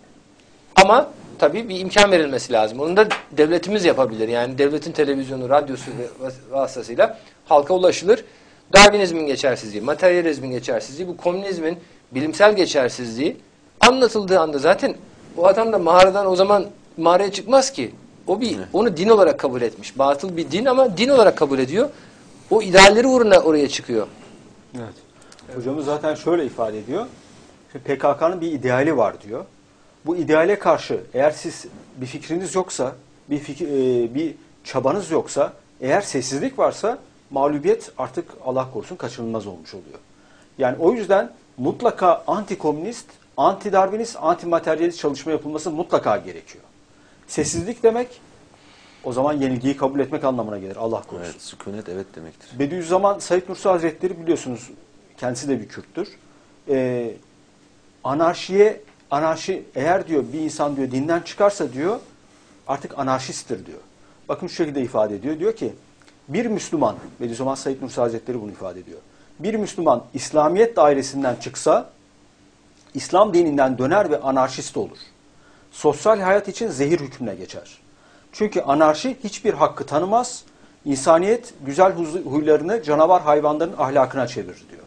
Speaker 2: Ama tabii bir imkan verilmesi lazım. Onu da devletimiz yapabilir. Yani devletin televizyonu, radyosu vasıtasıyla halka ulaşılır. Darwinizmin geçersizliği, materyalizmin geçersizliği, bu komünizmin bilimsel geçersizliği anlatıldığı anda zaten o adam da mağaradan o zaman mağaraya çıkmaz ki. O bir onu din olarak kabul etmiş. Batıl bir din ama din olarak kabul ediyor. O idealleri uğruna oraya çıkıyor.
Speaker 4: Evet. Evet. Hocamız zaten şöyle ifade ediyor. P K K'nın bir ideali var diyor. Bu ideale karşı eğer siz bir fikriniz yoksa, bir fikir, e, bir çabanız yoksa, eğer sessizlik varsa mağlubiyet artık Allah korusun kaçınılmaz olmuş oluyor. Yani o yüzden mutlaka anti-komünist, anti-darwinist, anti-materyalist çalışma yapılması mutlaka gerekiyor. Sessizlik demek o zaman yenilgiyi kabul etmek anlamına gelir. Allah korusun.
Speaker 3: Evet, sükunet evet demektir.
Speaker 4: Bediüzzaman Said Nursi Hazretleri biliyorsunuz kendisi de bir Kürttür. Ee, anarşiye, anarşi eğer diyor bir insan diyor dinden çıkarsa diyor artık anarşisttir diyor. Bakın şu şekilde ifade ediyor. Diyor ki bir Müslüman, Bediüzzaman Said Nursi Hazretleri bunu ifade ediyor. Bir Müslüman İslamiyet dairesinden çıksa İslam dininden döner ve anarşist olur. Sosyal hayat için zehir hükmüne geçer. Çünkü anarşi hiçbir hakkı tanımaz, İnsaniyet güzel huylarını canavar hayvanların ahlakına çevirir diyor.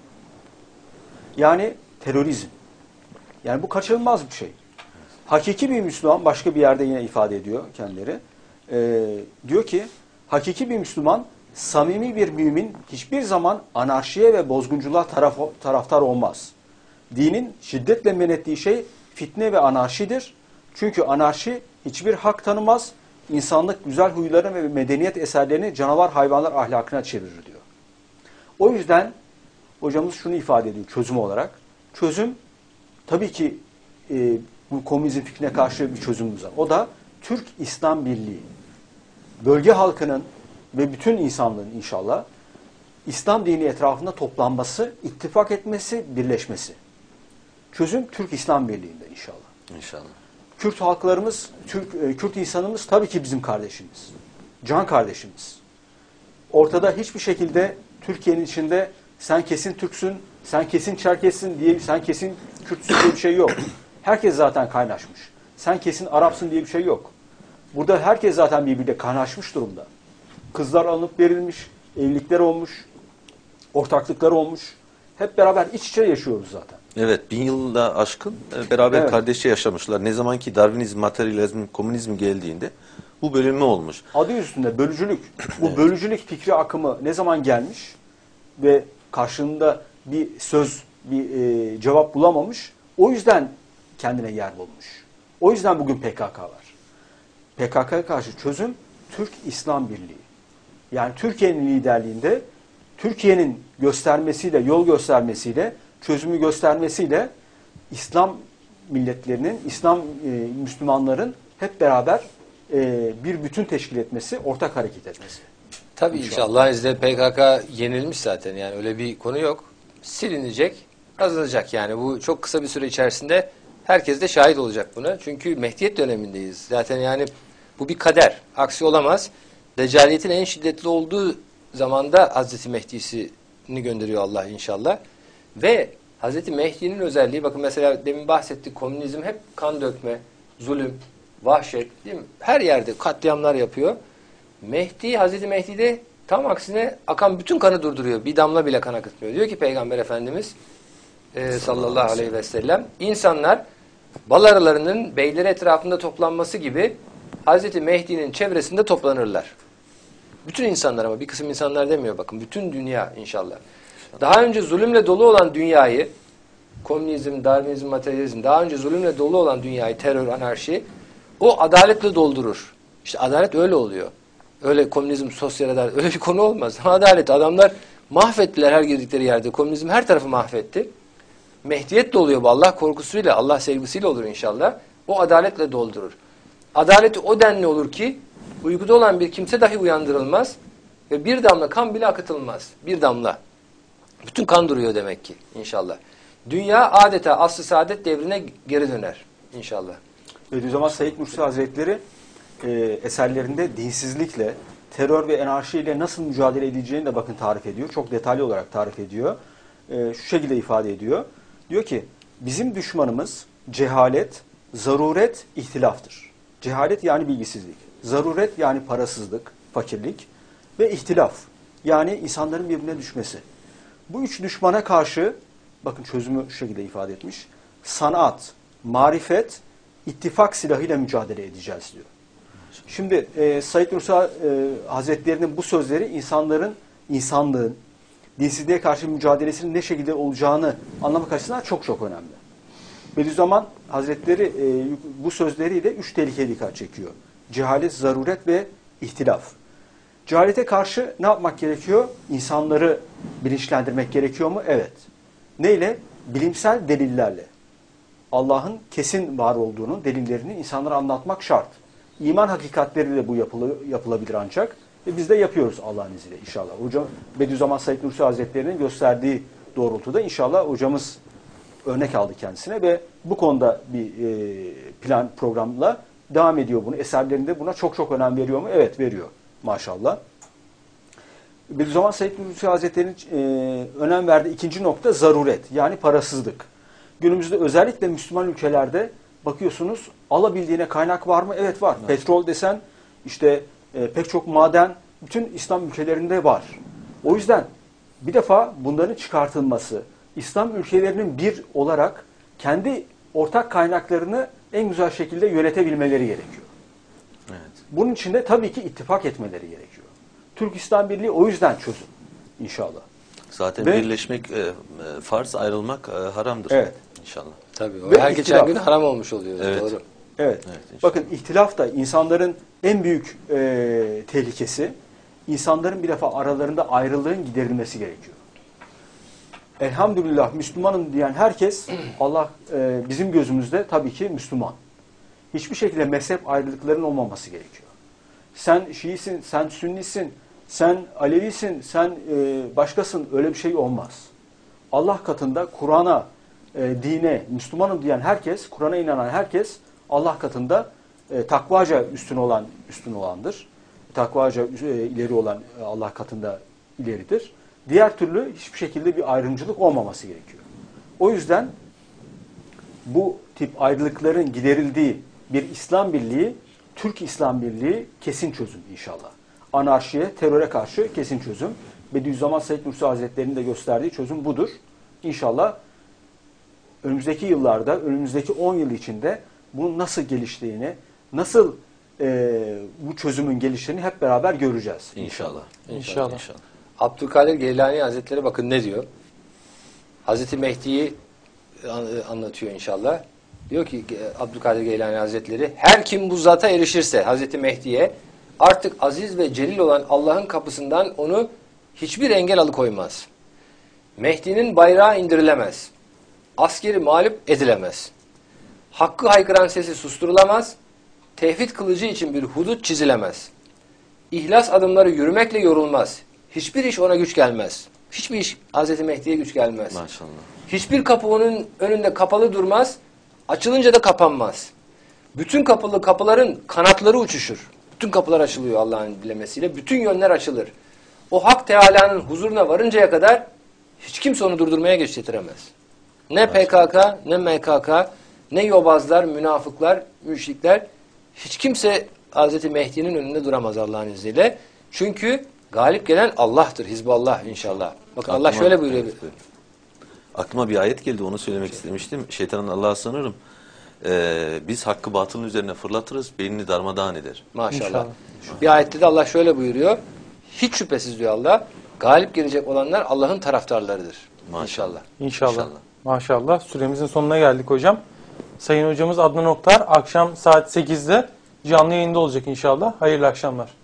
Speaker 4: Yani terörizm. Yani bu kaçınılmaz bir şey. Hakiki bir Müslüman, başka bir yerde yine ifade ediyor kendileri. Ee, diyor ki, hakiki bir Müslüman, samimi bir mümin hiçbir zaman anarşiye ve bozgunculuğa taraf, taraftar olmaz. Dinin şiddetle men ettiği şey fitne ve anarşidir. Çünkü anarşi hiçbir hak tanımaz, insanlık güzel huyların ve medeniyet eserlerini canavar hayvanlar ahlakına çevirir diyor. O yüzden hocamız şunu ifade ediyor çözüm olarak. Çözüm tabii ki e, bu komünizm fikrine karşı bir çözümümüz var. O da Türk-İslam Birliği. Bölge halkının ve bütün insanlığın inşallah İslam dini etrafında toplanması, ittifak etmesi, birleşmesi. Çözüm Türk-İslam Birliği'nde inşallah.
Speaker 3: İnşallah.
Speaker 4: Kürt halklarımız, Türk, e, Kürt insanımız tabii ki bizim kardeşimiz. Can kardeşimiz. Ortada hiçbir şekilde Türkiye'nin içinde sen kesin Türksün, sen kesin Çerkessin diye, sen kesin Kürtsün diye bir şey yok. Herkes zaten kaynaşmış. Sen kesin Arapsın diye bir şey yok. Burada herkes zaten birbiriyle kaynaşmış durumda. Kızlar alınıp verilmiş, evlilikler olmuş, ortaklıklar olmuş. Hep beraber iç içe yaşıyoruz zaten.
Speaker 3: Evet, bin yılda aşkın beraber
Speaker 4: Evet.
Speaker 3: kardeşçe yaşamışlar. Ne zaman ki Darwinizm, materyalizm, komünizm geldiğinde bu bölünme olmuş.
Speaker 4: Adı üstünde bölücülük. Bu
Speaker 3: Evet.
Speaker 4: bölücülük fikri akımı ne zaman gelmiş ve karşılığında bir söz, bir e, cevap bulamamış. O yüzden kendine yer bulmuş. O yüzden bugün P K K var. P K K'ya karşı çözüm Türk-İslam Birliği. Yani Türkiye'nin liderliğinde, Türkiye'nin göstermesiyle, yol göstermesiyle, çözümü göstermesiyle İslam milletlerinin, İslam e, Müslümanların hep beraber e, bir bütün teşkil etmesi, ortak hareket etmesi.
Speaker 2: Tabii inşallah. Allah'ın izniyle P K K yenilmiş zaten. Yani öyle bir konu yok. Silinecek, azalacak. Yani bu çok kısa bir süre içerisinde herkes de şahit olacak buna. Çünkü Mehdiyet dönemindeyiz. Zaten yani bu bir kader. Aksi olamaz. Deccaliyetin en şiddetli olduğu zamanda Hazreti Mehdi'sini gönderiyor Allah inşallah. Ve Hazreti Mehdi'nin özelliği, bakın mesela demin bahsettik, komünizm hep kan dökme, zulüm, vahşet, değil mi? Her yerde katliamlar yapıyor. Mehdi, Hazreti Mehdi de tam aksine akan bütün kanı durduruyor. Bir damla bile kan akıtmıyor. Diyor ki Peygamber Efendimiz e, sallallahu aleyhi ve sellem, insanlar bal arılarının beyleri etrafında toplanması gibi Hazreti Mehdi'nin çevresinde toplanırlar. Bütün insanlar, ama bir kısım insanlar demiyor, bakın bütün dünya inşallah. Daha önce zulümle dolu olan dünyayı, komünizm, Darwinizm, materyalizm, daha önce zulümle dolu olan dünyayı, terör, anarşi, o adaletle doldurur. İşte adalet öyle oluyor. Öyle komünizm, sosyal adalet, öyle bir konu olmaz. Adalet, adamlar mahvettiler her girdikleri yerde. Komünizm her tarafı mahvetti. Mehdiyet de oluyor bu, Allah korkusuyla, Allah sevgisiyle olur inşallah. O adaletle doldurur. Adaleti o denli olur ki uykuda olan bir kimse dahi uyandırılmaz ve bir damla kan bile akıtılmaz. Bir damla. Bütün kan duruyor demek ki inşallah. Dünya adeta asr-ı saadet devrine geri döner inşallah.
Speaker 4: Bediüzzaman Said Nursi Hazretleri e, eserlerinde dinsizlikle, terör ve anarşiyle nasıl mücadele edileceğini de bakın tarif ediyor. Çok detaylı olarak tarif ediyor. E, şu şekilde ifade ediyor. Diyor ki, bizim düşmanımız cehalet, zaruret, ihtilaftır. Cehalet yani bilgisizlik. Zaruret yani parasızlık, fakirlik ve ihtilaf yani insanların birbirine düşmesi. Bu üç düşmana karşı, bakın çözümü şu şekilde ifade etmiş, sanat, marifet, ittifak silahıyla mücadele edeceğiz diyor. Şimdi e, Said Nursi e, Hazretleri'nin bu sözleri insanların, insanlığın dinsizliğe karşı mücadelesinin ne şekilde olacağını anlamak açısından çok çok önemli. Bediüzzaman Hazretleri e, bu sözleriyle üç tehlikeye dikkat çekiyor. Cehalet, zaruret ve ihtilaf. Cehalete karşı ne yapmak gerekiyor? İnsanları bilinçlendirmek gerekiyor mu? Evet. Neyle? Bilimsel delillerle. Allah'ın kesin var olduğunun delillerini insanlara anlatmak şart. İman hakikatleriyle bu yapılı, yapılabilir ancak. Ve biz de yapıyoruz Allah'ın izniyle inşallah. Hocam Bediüzzaman Said Nursi Hazretleri'nin gösterdiği doğrultuda inşallah hocamız örnek aldı kendisine ve bu konuda bir e, plan programla devam ediyor bunu. Eserlerinde buna çok çok önem veriyor mu? Evet, veriyor maşallah. Bediüzzaman Said Nursi Hazretleri'nin e, önem verdiği ikinci nokta zaruret, yani parasızlık. Günümüzde özellikle Müslüman ülkelerde bakıyorsunuz, alabildiğine kaynak var mı? Evet var. Evet. Petrol desen, işte e, pek çok maden, bütün İslam ülkelerinde var. O yüzden bir defa bunların çıkartılması, İslam ülkelerinin bir olarak kendi ortak kaynaklarını en güzel şekilde yönetebilmeleri gerekiyor.
Speaker 3: Evet.
Speaker 4: Bunun için de tabii ki ittifak etmeleri gerekiyor. Türk-İslam Birliği o yüzden çözüm inşallah.
Speaker 3: Zaten
Speaker 4: Ve-
Speaker 3: birleşmek e, e, farz, ayrılmak e, haramdır.
Speaker 4: Evet.
Speaker 3: İnşallah.
Speaker 2: Tabii o
Speaker 4: Ve
Speaker 2: her geçen
Speaker 4: ihtilaf.
Speaker 2: gün haram olmuş oluyor.
Speaker 3: Evet.
Speaker 2: Doğru.
Speaker 4: Evet.
Speaker 3: Evet, inşallah.
Speaker 4: Bakın ihtilaf da insanların en büyük e, tehlikesi. İnsanların bir defa aralarında ayrılığın giderilmesi gerekiyor. Elhamdülillah Müslümanım diyen herkes Allah e, bizim gözümüzde tabii ki Müslüman. Hiçbir şekilde mezhep ayrılıklarının olmaması gerekiyor. Sen Şiisin, sen Sünnisin, sen Alevisin, sen e, başkasın, öyle bir şey olmaz. Allah katında Kur'an'a, e, dine, Müslümanım diyen herkes, Kur'an'a inanan herkes Allah katında e, takvaca üstün olan üstün olandır. Takvaca e, ileri olan e, Allah katında ileridir. Diğer türlü hiçbir şekilde bir ayrımcılık olmaması gerekiyor. O yüzden bu tip ayrılıkların giderildiği bir İslam Birliği, Türk İslam Birliği kesin çözüm inşallah. Anarşiye, teröre karşı kesin çözüm. Bediüzzaman Said Nursi Hazretleri'nin de gösterdiği çözüm budur. İnşallah önümüzdeki yıllarda, önümüzdeki on yıl içinde bunun nasıl geliştiğini, nasıl e, bu çözümün geliştiğini hep beraber göreceğiz.
Speaker 3: İnşallah.
Speaker 1: İnşallah.
Speaker 3: İnşallah.
Speaker 2: Abdülkadir Geylani Hazretleri bakın ne diyor? Hazreti Mehdi'yi an- anlatıyor inşallah. Diyor ki Abdülkadir Geylani Hazretleri, her kim bu zata erişirse Hazreti Mehdi'ye artık aziz ve celil olan Allah'ın kapısından onu hiçbir engel alıkoymaz. Mehdi'nin bayrağı indirilemez. Askeri mağlup edilemez. Hakkı haykıran sesi susturulamaz. Tevhid kılıcı için bir hudut çizilemez. İhlas adımları yürümekle yorulmaz. Hiçbir iş ona güç gelmez. Hiçbir iş Hazreti Mehdi'ye güç gelmez.
Speaker 3: Maşallah.
Speaker 2: Hiçbir kapı onun önünde kapalı durmaz. Açılınca da kapanmaz. Bütün kapılı kapıların kanatları uçuşur. Bütün kapılar açılıyor Allah'ın dilemesiyle. Bütün yönler açılır. O Hak Teala'nın huzuruna varıncaya kadar hiç kimse onu durdurmaya güç getiremez. Ne P K K, ne M K K, ne yobazlar, münafıklar, müşrikler, hiç kimse Hazreti Mehdi'nin önünde duramaz Allah'ın izniyle. Çünkü galip gelen Allah'tır. Hizballah inşallah. Bakın Allah
Speaker 3: Aklıma-
Speaker 2: şöyle buyuruyor.
Speaker 3: Evet, evet. Aklıma bir ayet geldi, onu söylemek istemiştim. Şeytanın Allah'a sığınırım. Ee, biz hakkı batılın üzerine fırlatırız, beynini darmadağın eder.
Speaker 2: Maşallah.
Speaker 1: İnşallah.
Speaker 2: Bir ayette de Allah şöyle buyuruyor. Hiç şüphesiz diyor Allah, galip gelecek olanlar Allah'ın taraftarlarıdır.
Speaker 3: Maşallah.
Speaker 2: İnşallah.
Speaker 1: İnşallah.
Speaker 3: İnşallah.
Speaker 1: Maşallah. Süremizin sonuna geldik hocam. Sayın hocamız Adnan Oktar akşam saat sekizde canlı yayında olacak inşallah. Hayırlı akşamlar.